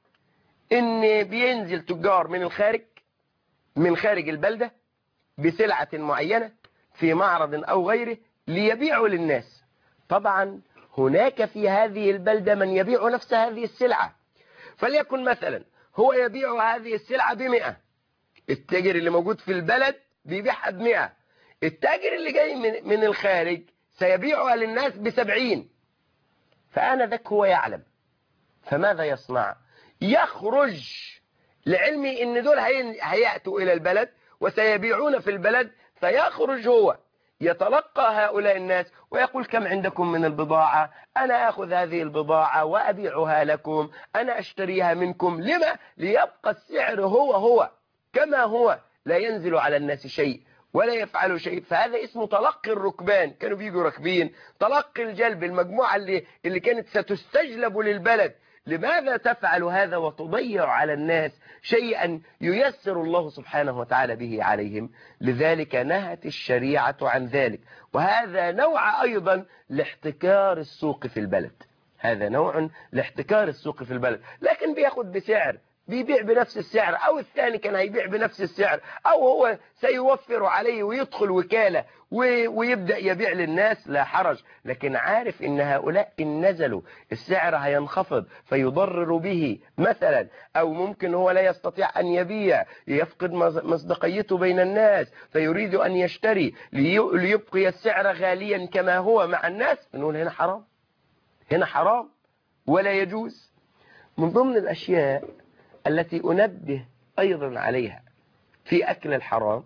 إن بينزل تجار من الخارج، من خارج البلدة بسلعة معينة في معرض أو غيره ليبيعوا للناس. طبعا هناك في هذه البلدة من يبيع نفس هذه السلعة، فليكن مثلا هو يبيع هذه السلعة بمئة، التاجر اللي موجود في البلد بيبيعها بمئة، التاجر اللي جاي من, من الخارج سيبيعها للناس بسبعين. فآنذاك هو يعلم، فماذا يصنع؟ يخرج لعلمي ان دول هيأتوا إلى البلد وسيبيعون في البلد، فيخرج هو يتلقى هؤلاء الناس ويقول: كم عندكم من البضاعة؟ أنا أخذ هذه البضاعة وأبيعها لكم، أنا أشتريها منكم. لما؟ ليبقى السعر هو هو كما هو، لا ينزل على الناس شيء ولا يفعل شيء. فهذا اسمه تلقي الركبان، كانوا بيجوا راكبين. تلقي الجلب، المجموعة اللي, اللي كانت ستستجلب للبلد. لماذا تفعل هذا وتضيع على الناس شيئا ييسر الله سبحانه وتعالى به عليهم؟ لذلك نهت الشريعة عن ذلك. وهذا نوع أيضا لاحتكار السوق في البلد، هذا نوع لاحتكار السوق في البلد، لكن بياخد بسعر بيبيع بنفس السعر، أو الثاني كان هيبيع بنفس السعر، أو هو سيوفر عليه ويدخل وكالة ويبدأ يبيع للناس، لا حرج. لكن عارف إن هؤلاء إن نزلوا السعر هينخفض فيضرر به مثلا، أو ممكن هو لا يستطيع أن يبيع، يفقد مصداقيته بين الناس فيريد أن يشتري ليبقي السعر غاليا كما هو مع الناس، نقول هنا حرام، هنا حرام ولا يجوز. من ضمن الأشياء التي أنبه أيضا عليها في أكل الحرام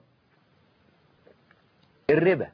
الربا.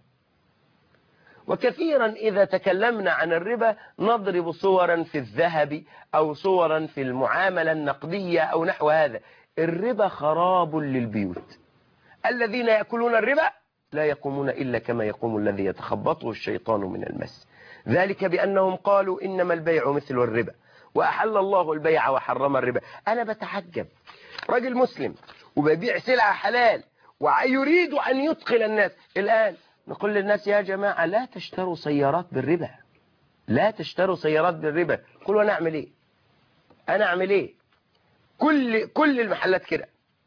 وكثيرا إذا تكلمنا عن الربا نضرب صورا في الذهب أو صورا في المعاملة النقدية أو نحو هذا. الربا خراب للبيوت. الذين يأكلون الربا لا يقومون إلا كما يقوم الذي يتخبطه الشيطان من المس، ذلك بأنهم قالوا إنما البيع مثل الربا وأحل الله البيع وحرم الربا. أنا بتعجب، راجل مسلم وبيبيع سلعة حلال ويريد أن يدخل الناس. الآن نقول للناس يا جماعة لا تشتروا سيارات بالربا، لا تشتروا سيارات بالربا. قولوا أنا أعمل إيه؟ أنا أعمل إيه؟ كل كل المحلات كده.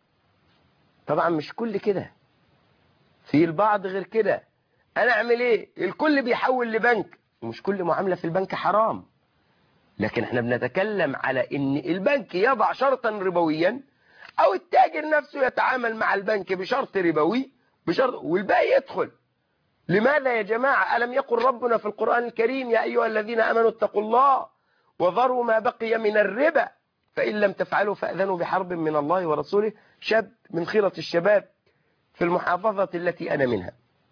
طبعا مش كل كده، في البعض غير كده. أنا أعمل إيه؟ الكل بيحول لبنك، ومش كل معاملة في البنك حرام، لكن احنا بنتكلم على ان البنك يضع شرطا ربويا او التاجر نفسه يتعامل مع البنك بشرط ربوي بشرط والباقي يدخل. لماذا يا جماعة؟ ألم يقل ربنا في القرآن الكريم يا أيها الذين آمنوا اتقوا الله وذروا ما بقي من الربا فإن لم تفعلوا فأذنوا بحرب من الله ورسوله. شاب من خيرة الشباب في المحافظة التي أنا منها،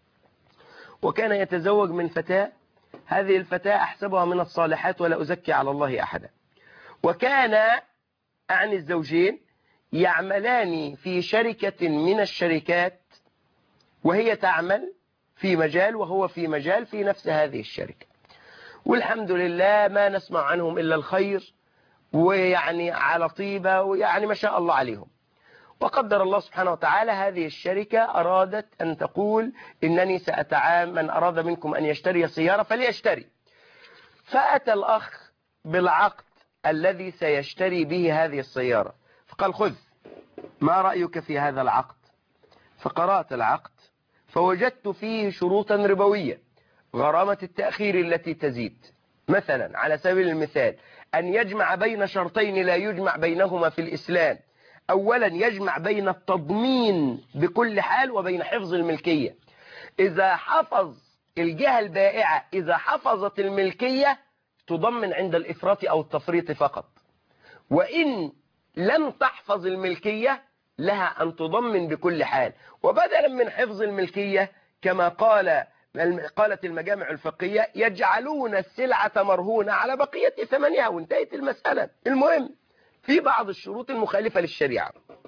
وكان يتزوج من فتاة، هذه الفتاة أحسبها من الصالحات ولا أزكي على الله أحدا. وكان عن الزوجين يعملان في شركة من الشركات، وهي تعمل في مجال وهو في مجال في نفس هذه الشركة، والحمد لله ما نسمع عنهم إلا الخير، ويعني على طيبة، ويعني ما شاء الله عليهم. وقدر الله سبحانه وتعالى هذه الشركة أرادت أن تقول إنني سأتعامل، من أراد منكم أن يشتري سيارة فليشتري. فأتى الأخ بالعقد الذي سيشتري به هذه السيارة، فقال خذ ما رأيك في هذا العقد؟ فقرأت العقد فوجدت فيه شروطا ربوية، غرامة التأخير التي تزيد مثلا على سبيل المثال أن يجمع بين شرطين لا يجمع بينهما في الإسلام. أولا يجمع بين التضمين بكل حال وبين حفظ الملكية. إذا حفظ الجهة البائعة إذا حفظت الملكية تضمن عند الإفراط أو التفريط فقط، وإن لم تحفظ الملكية لها أن تضمن بكل حال. وبدلا من حفظ الملكية كما قال قالت المجامع الفقهية يجعلون السلعة مرهونة على بقية ثمنها، وانتهت المسألة. المهم في بعض الشروط المخالفة للشريعة،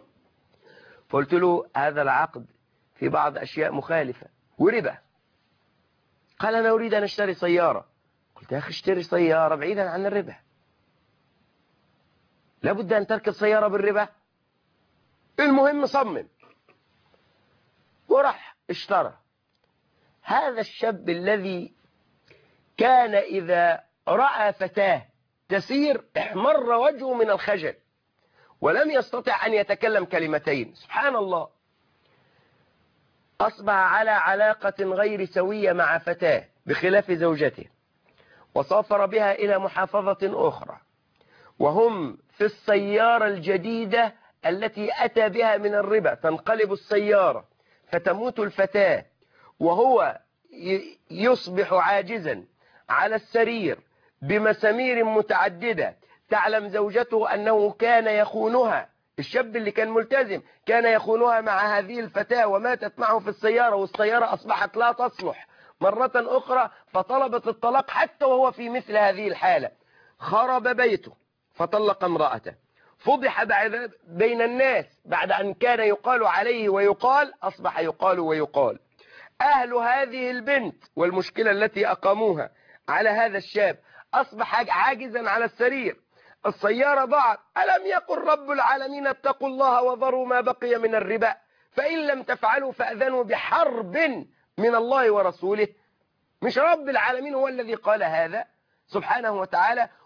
فقلت له هذا العقد في بعض أشياء مخالفة وربا. قال أنا أريد أن أشتري سيارة. قلت يا أخي اشتري سيارة بعيدا عن الربا، لابد أن تركب سيارة بالربا. المهم صمم وراح اشترى. هذا الشاب الذي كان إذا رأى فتاة تسير احمر وجهه من الخجل ولم يستطع أن يتكلم كلمتين، سبحان الله، أصبح على علاقة غير سوية مع فتاة بخلاف زوجته، وسافر بها إلى محافظة أخرى، وهم في السيارة الجديدة التي أتى بها من الربا. تنقلب السيارة فتموت الفتاة وهو يصبح عاجزا على السرير بمسامير متعددة. تعلم زوجته أنه كان يخونها، الشاب اللي كان ملتزم كان يخونها مع هذه الفتاة وماتت معه في السيارة، والسيارة أصبحت لا تصلح مرة أخرى فطلبت الطلاق حتى وهو في مثل هذه الحالة. خرب بيته فطلق امرأته، فضح بعد بين الناس بعد أن كان يقال عليه ويقال أصبح يقال ويقال. أهل هذه البنت والمشكلة التي أقاموها على هذا الشاب أصبح عاجزا على السرير، السيارة ضاعت. ألم يقل رب العالمين اتقوا الله وذروا ما بقي من الربا فإن لم تفعلوا فأذنوا بحرب من الله ورسوله؟ مش رب العالمين هو الذي قال هذا سبحانه وتعالى؟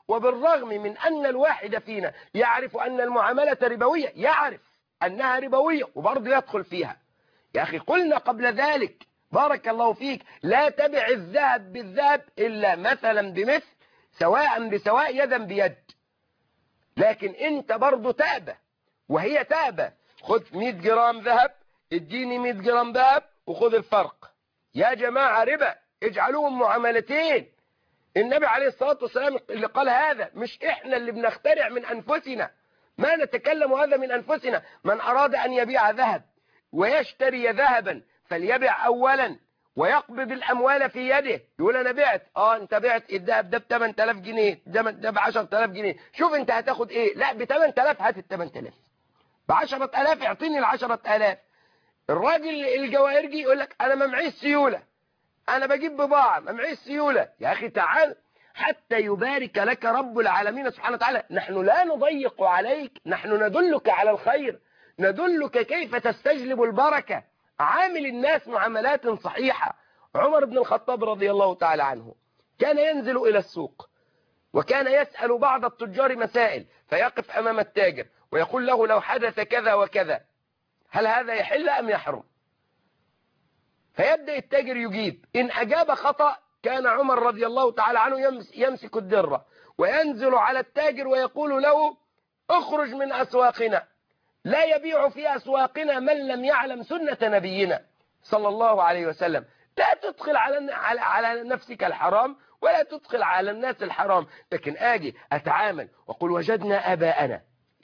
وبالرغم من أن الواحد فينا يعرف أن المعاملة ربوية، يعرف أنها ربوية وبرضه يدخل فيها. يا أخي قلنا قبل ذلك بارك الله فيك لا تبع الذهب بالذهب إلا مثلا بمثل، سواء بسواء، يدا بيد. لكن انت برضه تأبى وهي تأبى، خد مئة جرام ذهب اديني مئة جرام ذهب وخد الفرق. يا جماعة ربا، اجعلوهم معاملتين. النبي عليه الصلاة والسلام اللي قال هذا، مش احنا اللي بنخترع من انفسنا، ما نتكلم هذا من انفسنا. من اراد ان يبيع ذهب ويشتري ذهبا فليبيع اولا ويقبض الاموال في يده، يقول انا بعت. اه انت بعت الذهب ده ب ثمانية آلاف جنيه، ده ب عشرة آلاف جنيه، شوف انت هتاخد ايه. لا ب ثمانية آلاف هات ال ثمانية آلاف، ب عشرة آلاف اعطيني ال عشرة آلاف. الراجل الجواهرجي يقول لك انا ما معيش سيوله، انا بجيب بضاعه ما معيش سيوله. يا اخي تعال حتى يبارك لك رب العالمين سبحانه وتعالى. نحن لا نضيق عليك، نحن ندلك على الخير، ندلك كيف تستجلب البركه. عامل الناس معاملات صحيحه. عمر بن الخطاب رضي الله تعالى عنه كان ينزل الى السوق وكان يسأل بعض التجار مسائل، فيقف امام التاجر ويقول له لو حدث كذا وكذا هل هذا يحل ام يحرم؟ فيبدأ التاجر يجيب. إن أجاب خطأ كان عمر رضي الله تعالى عنه يمسك الدرة وينزل على التاجر ويقول له اخرج من أسواقنا، لا يبيع في أسواقنا من لم يعلم سنة نبينا صلى الله عليه وسلم. لا تدخل على على نفسك الحرام ولا تدخل على الناس الحرام. لكن آجي أتعامل وأقول وجدنا آباءنا،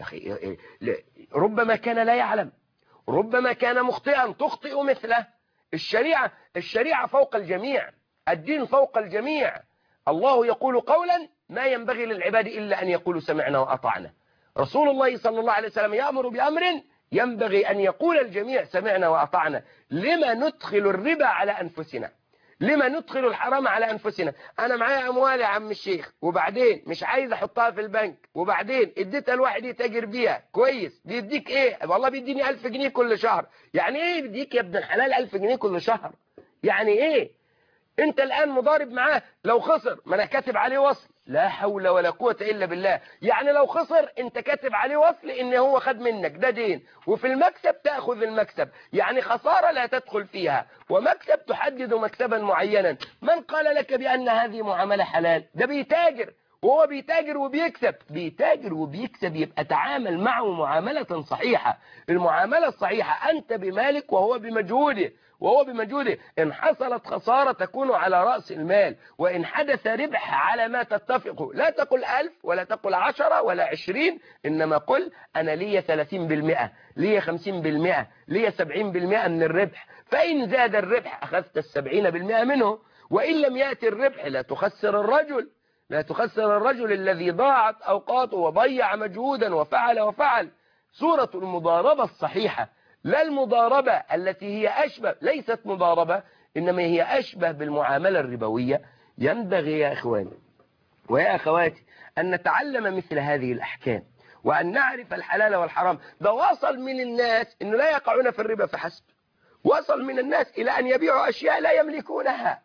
ربما كان لا يعلم، ربما كان مخطئا تخطئ مثله. الشريعة الشريعة فوق الجميع، الدين فوق الجميع. الله يقول قولا ما ينبغي للعباد إلا أن يقولوا سمعنا وأطعنا. رسول الله صلى الله عليه وسلم يأمر بأمر ينبغي أن يقول الجميع سمعنا وأطعنا. لما ندخل الربا على أنفسنا؟ لما ندخل الحرام على أنفسنا؟ أنا معايا أموال يا عم الشيخ وبعدين مش عايز أحطها في البنك، وبعدين اديتها الواحد يتاجر بيها كويس، بيديك إيه؟ والله بيديني ألف جنيه كل شهر. يعني إيه بيديك يا ابن الحلال ألف جنيه كل شهر؟ يعني إيه؟ أنت الآن مضارب معاه، لو خسر ما أنا كاتب عليه وصل، لا حول ولا قوة إلا بالله. يعني لو خسر أنت كاتب عليه وصل إن هو خد منك ده دين، وفي المكسب تأخذ المكسب. يعني خسارة لا تدخل فيها ومكسب تحدد مكسبا معينا. من قال لك بأن هذه معاملة حلال؟ ده بيتاجر، وهو بيتاجر وبيكسب، بيتاجر وبيكسب، يبقى تعامل معه معاملة صحيحة. المعاملة الصحيحة أنت بمالك وهو بمجهوده، وهو بمجهوده. إن حصلت خسارة تكون على رأس المال، وإن حدث ربح على ما تتفقه. لا تقل ألف ولا تقل عشرة ولا عشرين، إنما قل أنا لي ثلاثين بالمئة، لي خمسين بالمئة، لي سبعين بالمئة من الربح. فإن زاد الربح أخذت السبعين بالمئة منه، وإن لم يأتي الربح لا تخسر الرجل، لا تخسر الرجل الذي ضاعت أوقاته وضيع مجهودا وفعل وفعل. سورة المضاربة الصحيحة، لا المضاربة التي هي أشبه، ليست مضاربة إنما هي أشبه بالمعاملة الربوية. ينبغي يا إخواني ويا أخواتي أن نتعلم مثل هذه الأحكام وأن نعرف الحلال والحرام. ده وصل من الناس إنه لا يقعون في الربا فحسب، وصل من الناس إلى أن يبيعوا أشياء لا يملكونها.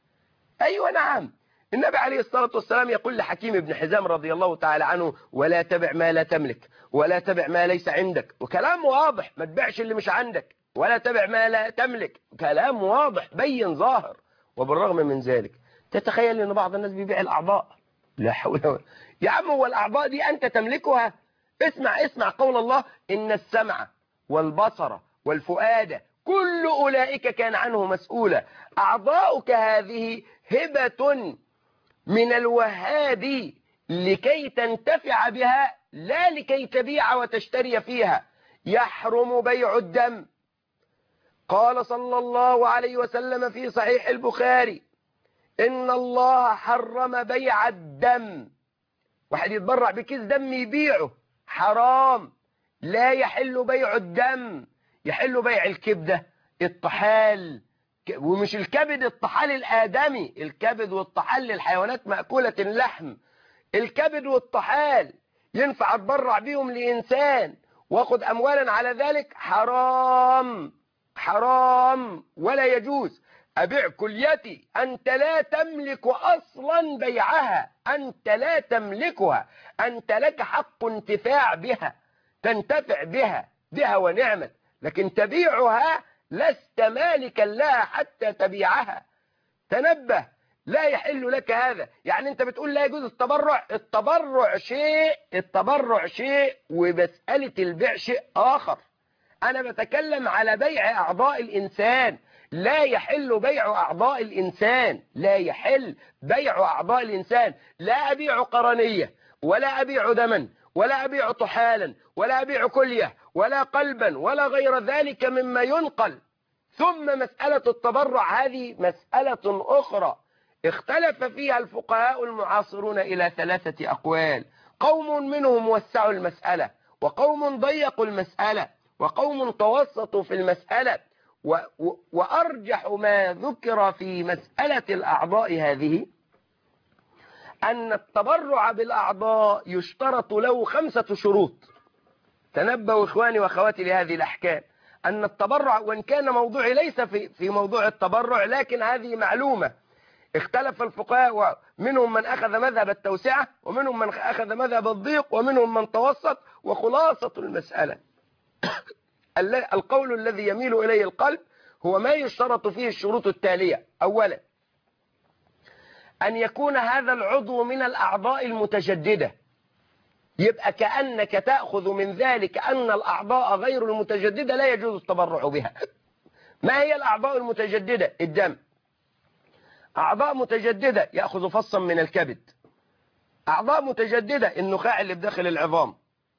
أيوة نعم. النبي عليه الصلاة والسلام يقول لحكيم بن حزام رضي الله تعالى عنه ولا تبع ما لا تملك ولا تبع ما ليس عندك. وكلام واضح، ما تبيعش اللي مش عندك، ولا تبع ما لا تملك. كلام واضح بين ظاهر. وبالرغم من ذلك تتخيل ان بعض الناس بيبيع الأعضاء. لا حول ولا يا عم، هو الأعضاء دي أنت تملكها؟ اسمع اسمع قول الله إن السمع والبصر والفؤاد كل أولئك كان عنه مسؤولا. أعضاؤك هذه هبة من الوهاب لكي تنتفع بها لا لكي تبيع وتشتري فيها. يحرم بيع الدم. قال صلى الله عليه وسلم في صحيح البخاري إن الله حرم بيع الدم. واحد يتبرع بكيس دم يبيعه حرام. لا يحل بيع الدم، يحل بيع الكبدة، الطحال، ومش الكبد الطحال الآدمي، الكبد والطحال للحيوانات مأكولة اللحم. الكبد والطحال ينفع اتبرع بيهم لإنسان واخد أموالا على ذلك؟ حرام حرام ولا يجوز. أبيع كليتي، أنت لا تملك أصلا بيعها، أنت لا تملكها، أنت لك حق انتفاع بها، تنتفع بها بها ونعمت، لكن تبيعها لست مالكا لها حتى تبيعها. تنبه، لا يحل لك هذا. يعني انت بتقول لا يجوز التبرع، التبرع شيء، التبرع شيء ومسألة البيع شيء آخر. أنا بتكلم على بيع أعضاء الإنسان، لا يحل بيع أعضاء الإنسان، لا يحل بيع أعضاء الإنسان. لا أبيع قرنية، ولا أبيع دما، ولا أبيع طحالا، ولا أبيع كلية، ولا قلبا، ولا غير ذلك مما ينقل. ثم مسألة التبرع هذه مسألة أخرى اختلف فيها الفقهاء المعاصرون إلى ثلاثة أقوال. قوم منهم وسعوا المسألة، وقوم ضيقوا المسألة، وقوم توسطوا في المسألة. و و وأرجح ما ذكر في مسألة الأعضاء هذه أن التبرع بالأعضاء يشترط له خمسة شروط. تنبهوا إخواني وأخواتي لهذه الأحكام، أن التبرع وإن كان موضوعي ليس في في موضوع التبرع، لكن هذه معلومة. اختلف الفقهاء، ومنهم من أخذ مذهب التوسعة، ومنهم من أخذ مذهب الضيق، ومنهم من توسط. وخلاصة المسألة القول الذي يميل إليه القلب هو ما يشترط فيه الشروط التالية. أولا، أن يكون هذا العضو من الأعضاء المتجددة، يبقى كأنك تأخذ من ذلك أن الأعضاء غير المتجددة لا يجوز التبرع بها. ما هي الأعضاء المتجددة؟ الدم. أعضاء متجددة يأخذ فصا من الكبد. أعضاء متجددة النخاع اللي بداخل العظام،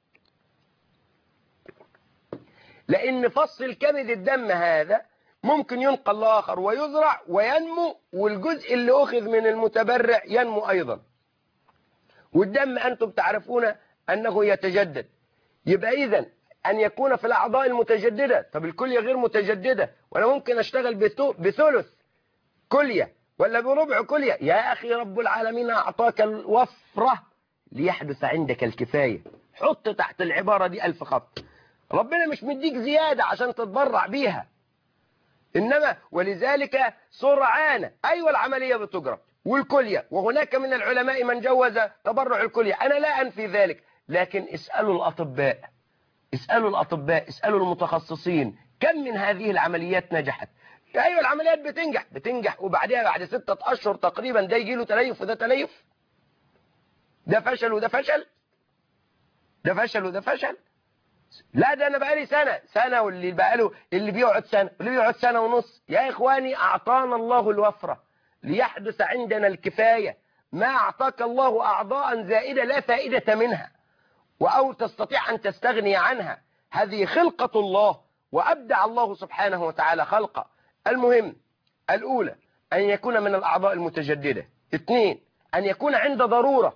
لأن فص الكبد الدم هذا ممكن ينقل لآخر ويزرع وينمو، والجزء اللي أخذ من المتبرع ينمو أيضا. والدم أنتم تعرفون أنه يتجدد. يبقى إذن أن يكون في الأعضاء المتجددة. طب الكلية غير متجددة، وأنا ممكن أشتغل بثلث كلية ولا بربع كلية. يا أخي رب العالمين أعطاك الوفرة ليحدث عندك الكفاية. حط تحت العبارة دي ألف خط. ربنا مش مديك زيادة عشان تتبرع بيها، إنما ولذلك سرعان. أيوة العملية بتجرى والكلية، وهناك من العلماء من جوز تبرع الكلية، أنا لا أنفي ذلك، لكن اسألوا الأطباء، اسألوا الأطباء، اسألوا المتخصصين كم من هذه العمليات نجحت. أيوة العمليات بتنجح بتنجح وبعدها بعد ستة أشهر تقريبا ده يجي له تليف وده تليف، ده فشل وده فشل، ده فشل وده فشل. لا ده أنا بقالي سنة سنة واللي بقاله اللي بيقعد سنة واللي بيقعد سنة ونص. يا إخواني أعطانا الله الوفرة ليحدث عندنا الكفاية. ما أعطاك الله أعضاء زائدة لا فائدة منها أو تستطيع أن تستغني عنها. هذه خلقة الله، وأبدع الله سبحانه وتعالى خلقه. المهم الأولى أن يكون من الأعضاء المتجددة. اثنين، أن يكون عند ضرورة.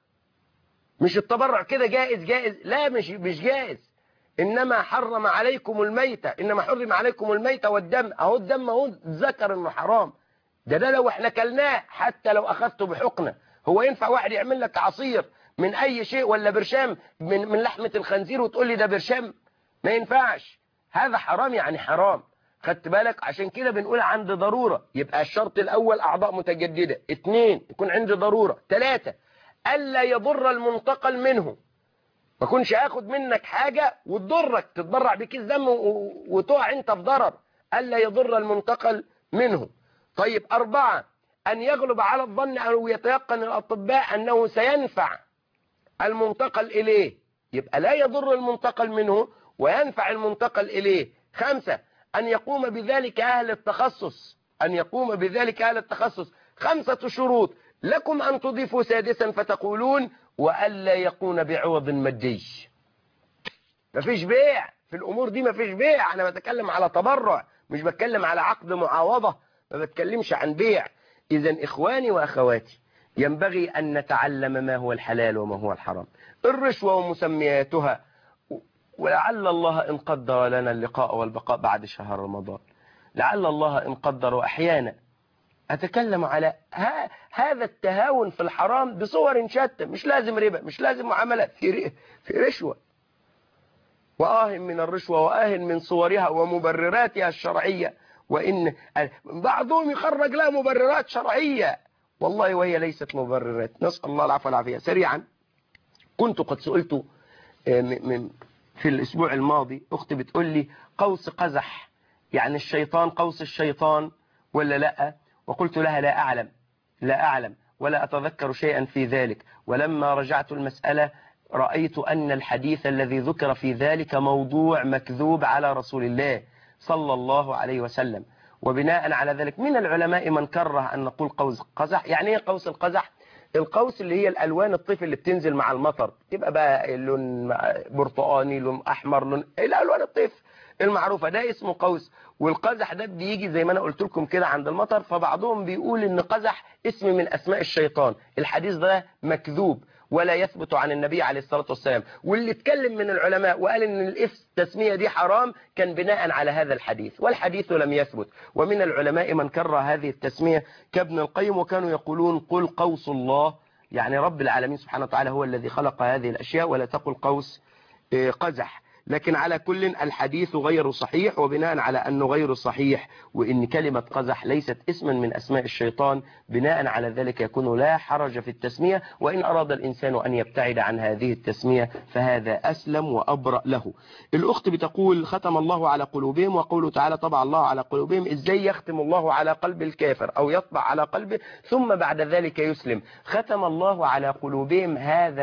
مش التبرع كده جائز جائز، لا مش مش جائز. إنما حرم عليكم الميتة، إنما حرم عليكم الميتة والدم. أهو الدم أهو ذكر إنه حرام. ده ده لو احنا كلناه، حتى لو أخذته بحقنة. هو ينفع واحد يعمل لك عصير من أي شيء ولا برشام من من لحمة الخنزير وتقول لي ده برشام؟ ما ينفعش، هذا حرام يعني حرام. خدت بالك؟ عشان كده بنقول عند ضرورة. يبقى الشرط الأول أعضاء متجددة. اثنين، يكون عند ضرورة. ثلاثة، ألا يضر المنتقل منه. ما كنش اخد منك حاجة وتضرك، تتبرع بكيس دم وتقع انت في ضرر. ألا يضر المنتقل منه. طيب أربعة، أن يغلب على الظن أو يتيقن الأطباء أنه سينفع المنتقل إليه، يبقى لا يضر المنتقل منه وينفع المنتقل إليه. خمسة، أن يقوم بذلك أهل التخصص، أن يقوم بذلك أهل التخصص. خمسة شروط. لكم أن تضيفوا سادسا فتقولون وألا يكون بعوض مادي. مفيش بيع في الأمور دي، مفيش بيع. أنا بتكلم على تبرع، مش بتكلم على عقد معاوضة، ما بتكلمش عن بيع. إذن إخواني وأخواتي ينبغي أن نتعلم ما هو الحلال وما هو الحرام. الرشوة ومسمياتها، ولعل الله إن قدر لنا اللقاء والبقاء بعد شهر رمضان، لعل الله إن قدر أحيانا أتكلم على ها هذا التهاون في الحرام بصور شتى. مش لازم ربا، مش لازم معاملات في في رشوة. وآه من الرشوة وآه من صورها ومبرراتها الشرعية وإن بعضهم يخرج لها مبررات شرعية والله وهي ليست مبررات. نسأل الله العفو والعافية. سريعا، كنت قد سئلت في الأسبوع الماضي، أختي بتقول لي قوس قزح يعني الشيطان قوس الشيطان ولا لا؟ وقلت لها لا أعلم لا أعلم ولا أتذكر شيئا في ذلك. ولما رجعت المسألة رأيت أن الحديث الذي ذكر في ذلك موضوع مكذوب على رسول الله صلى الله عليه وسلم. وبناء على ذلك من العلماء من كره أن نقول قوس قزح. يعني ايه قوس القزح؟ القوس اللي هي الألوان الطيف اللي بتنزل مع المطر، تبقى بقى لون برتقاني، لون أحمر، لون الألوان الطيف المعروفة، ده اسمه قوس. والقزح ده بيجي زي ما أنا قلت لكم كده عند المطر. فبعضهم بيقول إن قزح اسم من أسماء الشيطان. الحديث ده مكذوب ولا يثبت عن النبي عليه الصلاة والسلام. واللي اتكلم من العلماء وقال ان التسمية دي حرام كان بناء على هذا الحديث، والحديث لم يثبت. ومن العلماء من كره هذه التسمية كابن القيم، وكانوا يقولون قل قوس الله، يعني رب العالمين سبحانه وتعالى هو الذي خلق هذه الأشياء، ولا تقل قوس قزح. لكن على كل الحديث غير صحيح. وبناء على أنه غير صحيح وإن كلمة قزح ليست اسما من أسماء الشيطان، بناء على ذلك يكون لا حرج في التسمية. وإن أراد الإنسان أن يبتعد عن هذه التسمية فهذا أسلم وأبرأ له. الأخت بتقول ختم الله على قلوبهم، وقوله تعالى طبع الله على قلوبهم. إزاي يختم الله على قلب الكافر أو يطبع على قلبه ثم بعد ذلك يسلم؟ ختم الله على قلوبهم هذا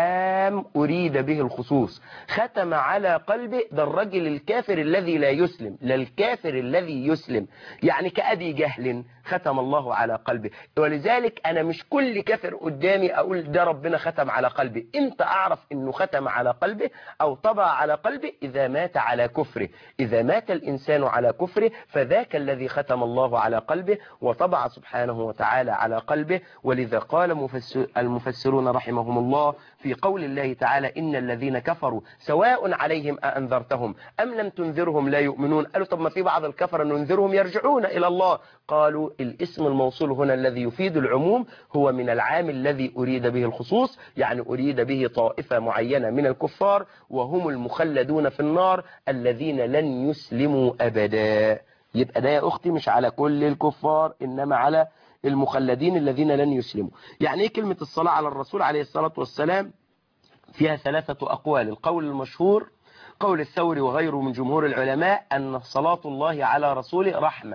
عام أريد به الخصوص. ختم على قلبه ده الرجل الكافر الذي لا يسلم، لا الكافر الذي يسلم، يعني كأبي جهل ختم الله على قلبه. ولذلك أنا مش كل كافر قدامي أقول ده ربنا ختم على قلبه. إمتى أعرف إنه ختم على قلبه أو طبع على قلبه؟ إذا مات على كفره. إذا مات الإنسان على كفره فذاك الذي ختم الله على قلبه وطبع سبحانه وتعالى على قلبه. ولذا قال مفسر المفسرون رحمهم الله في قول الله تعالى إن الذين كفروا سواء عليهم أأنذرتهم أم لم تنذرهم لا يؤمنون. قالوا طب ما في بعض الكفر ننذرهم يرجعون إلى الله. قالوا الاسم الموصول هنا الذي يفيد العموم هو من العام الذي أريد به الخصوص، يعني أريد به طائفة معينة من الكفار وهم المخلدون في النار الذين لن يسلموا أبدا. يبقى ده يا أختي مش على كل الكفار إنما على المخلدين الذين لن يسلموا. يعني إيه كلمة الصلاة على الرسول عليه الصلاة والسلام؟ فيها ثلاثة أقوال. القول المشهور قول الثوري وغيره من جمهور العلماء أن صلاة الله على رسوله رحمة.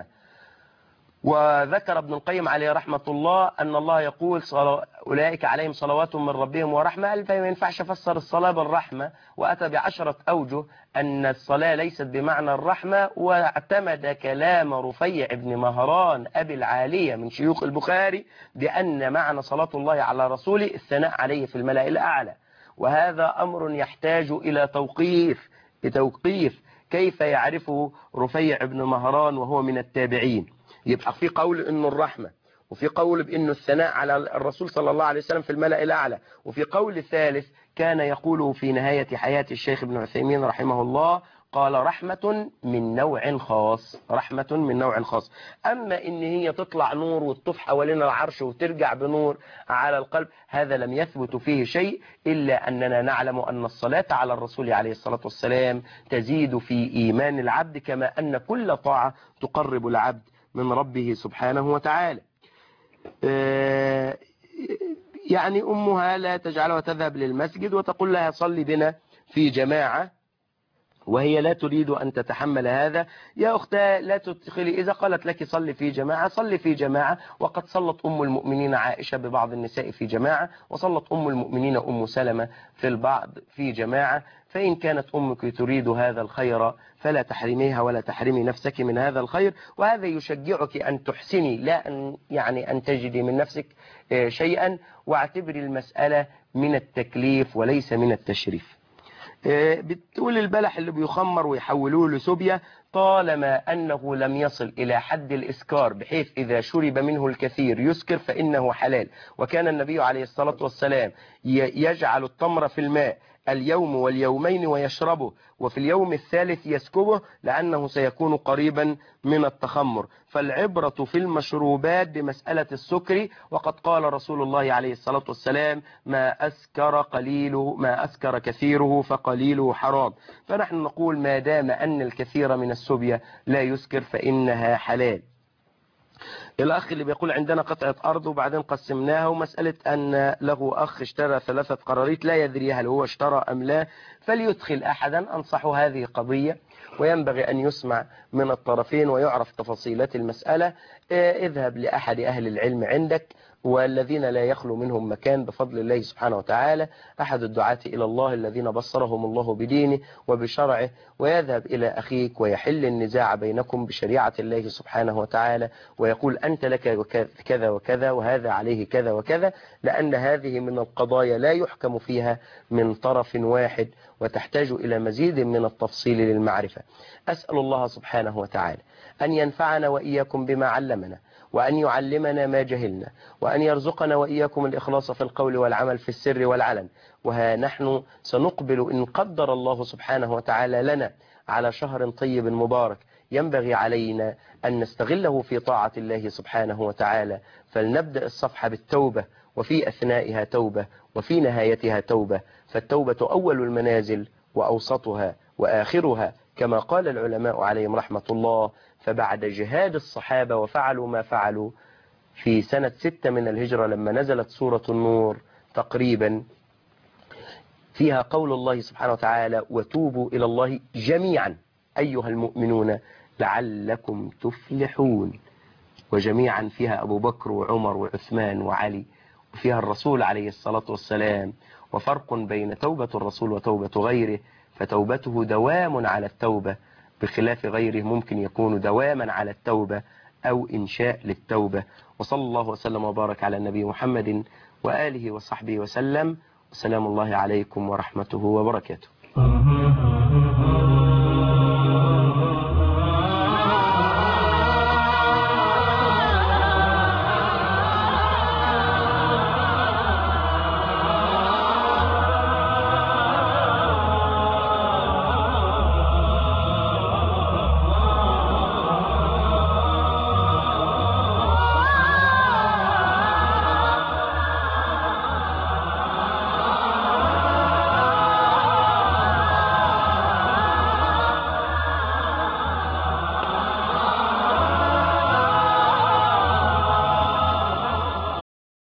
وذكر ابن القيم عليه رحمة الله أن الله يقول أولئك عليهم صلوات من ربهم ورحمة، فما ينفعش فسر الصلاة بالرحمة، وأتى بعشرة أوجه أن الصلاة ليست بمعنى الرحمة. واعتمد كلام رفيع بن مهران أبي العالية من شيوخ البخاري بأن معنى صلاة الله على رسوله الثناء عليه في الملأ الأعلى. وهذا أمر يحتاج إلى توقيف بتوقيف كيف يعرفه رفيع بن مهران وهو من التابعين. يبقى في قول إنه الرحمة، وفي قول بإنه الثناء على الرسول صلى الله عليه وسلم في الملأ الأعلى، وفي قول ثالث كان يقوله في نهاية حياة الشيخ ابن عثيمين رحمه الله قال رحمة من نوع خاص، رحمة من نوع خاص. أما إن هي تطلع نور وتطوف حوالين العرش وترجع بنور على القلب هذا لم يثبت فيه شيء، إلا أننا نعلم أن الصلاة على الرسول عليه الصلاة والسلام تزيد في إيمان العبد، كما أن كل طاعة تقرب العبد من ربه سبحانه وتعالى. يعني أمها لا تجعلها تذهب للمسجد وتقول لها صلي بنا في جماعة، وهي لا تريد أن تتحمل هذا. يا أختها لا تدخلي، إذا قالت لك صلي في جماعة صلي في جماعة. وقد صلت أم المؤمنين عائشة ببعض النساء في جماعة، وصلت أم المؤمنين أم سلمة في البعض في جماعة. فإن كانت أمك تريد هذا الخير فلا تحرميها ولا تحرمي نفسك من هذا الخير. وهذا يشجعك أن تحسني لا أن يعني أن تجدي من نفسك شيئا، واعتبري المسألة من التكليف وليس من التشريف. بتقول البلح اللي بيخمر ويحولوه لسوبيا طالما أنه لم يصل إلى حد الإسكار بحيث إذا شرب منه الكثير يسكر فإنه حلال. وكان النبي عليه الصلاة والسلام يجعل التمر في الماء اليوم واليومين ويشربه، وفي اليوم الثالث يسكبه لأنه سيكون قريبا من التخمر. فالعبرة في المشروبات بمسألة السكر، وقد قال رسول الله عليه الصلاة والسلام ما أسكر قليله ما أسكر كثيره فقليله حرام. فنحن نقول ما دام أن الكثير من السبية لا يسكر فإنها حلال. الأخ اللي بيقول عندنا قطعة أرض وبعدين قسمناها، ومسألة أن له أخ اشترى ثلاثة قراريط لا يدري هل هو اشترى أم لا، فليدخل أحدا أنصحه هذه قضية، وينبغي أن يسمع من الطرفين ويعرف تفاصيلات المسألة. اذهب لأحد أهل العلم عندك، والذين لا يخلو منهم مكان بفضل الله سبحانه وتعالى، أحد الدعاة إلى الله الذين بصرهم الله بدينه وبشرعه، ويذهب إلى أخيك ويحل النزاع بينكم بشريعة الله سبحانه وتعالى، ويقول أنت لك كذا وكذا وهذا عليه كذا وكذا، لأن هذه من القضايا لا يحكم فيها من طرف واحد، وتحتاج إلى مزيد من التفصيل للمعرفة. أسأل الله سبحانه وتعالى أن ينفعنا وإياكم بما علمنا، وأن يعلمنا ما جهلنا، وأن يرزقنا وإياكم الإخلاص في القول والعمل في السر والعلن. وها نحن سنقبل إن قدر الله سبحانه وتعالى لنا على شهر طيب مبارك، ينبغي علينا أن نستغله في طاعة الله سبحانه وتعالى. فلنبدأ الصفحة بالتوبة، وفي أثنائها توبة، وفي نهايتها توبة، فالتوبة أول المنازل وأوسطها وآخرها، كما قال العلماء عليهم رحمة الله. فبعد جهاد الصحابة وفعلوا ما فعلوا في سنة ستة من الهجرة لما نزلت سورة النور تقريبا، فيها قول الله سبحانه وتعالى وتوبوا إلى الله جميعا أيها المؤمنون لعلكم تفلحون، وجميعا فيها أبو بكر وعمر وعثمان وعلي، وفيها الرسول عليه الصلاة والسلام. وفرق بين توبة الرسول وتوبة غيره، فتوبته دوام على التوبة، بخلاف غيره ممكن يكون دواما على التوبة أو إنشاء للتوبة. وصلى الله وسلم وبارك على النبي محمد وآله وصحبه وسلم، وسلام الله عليكم ورحمته وبركاته.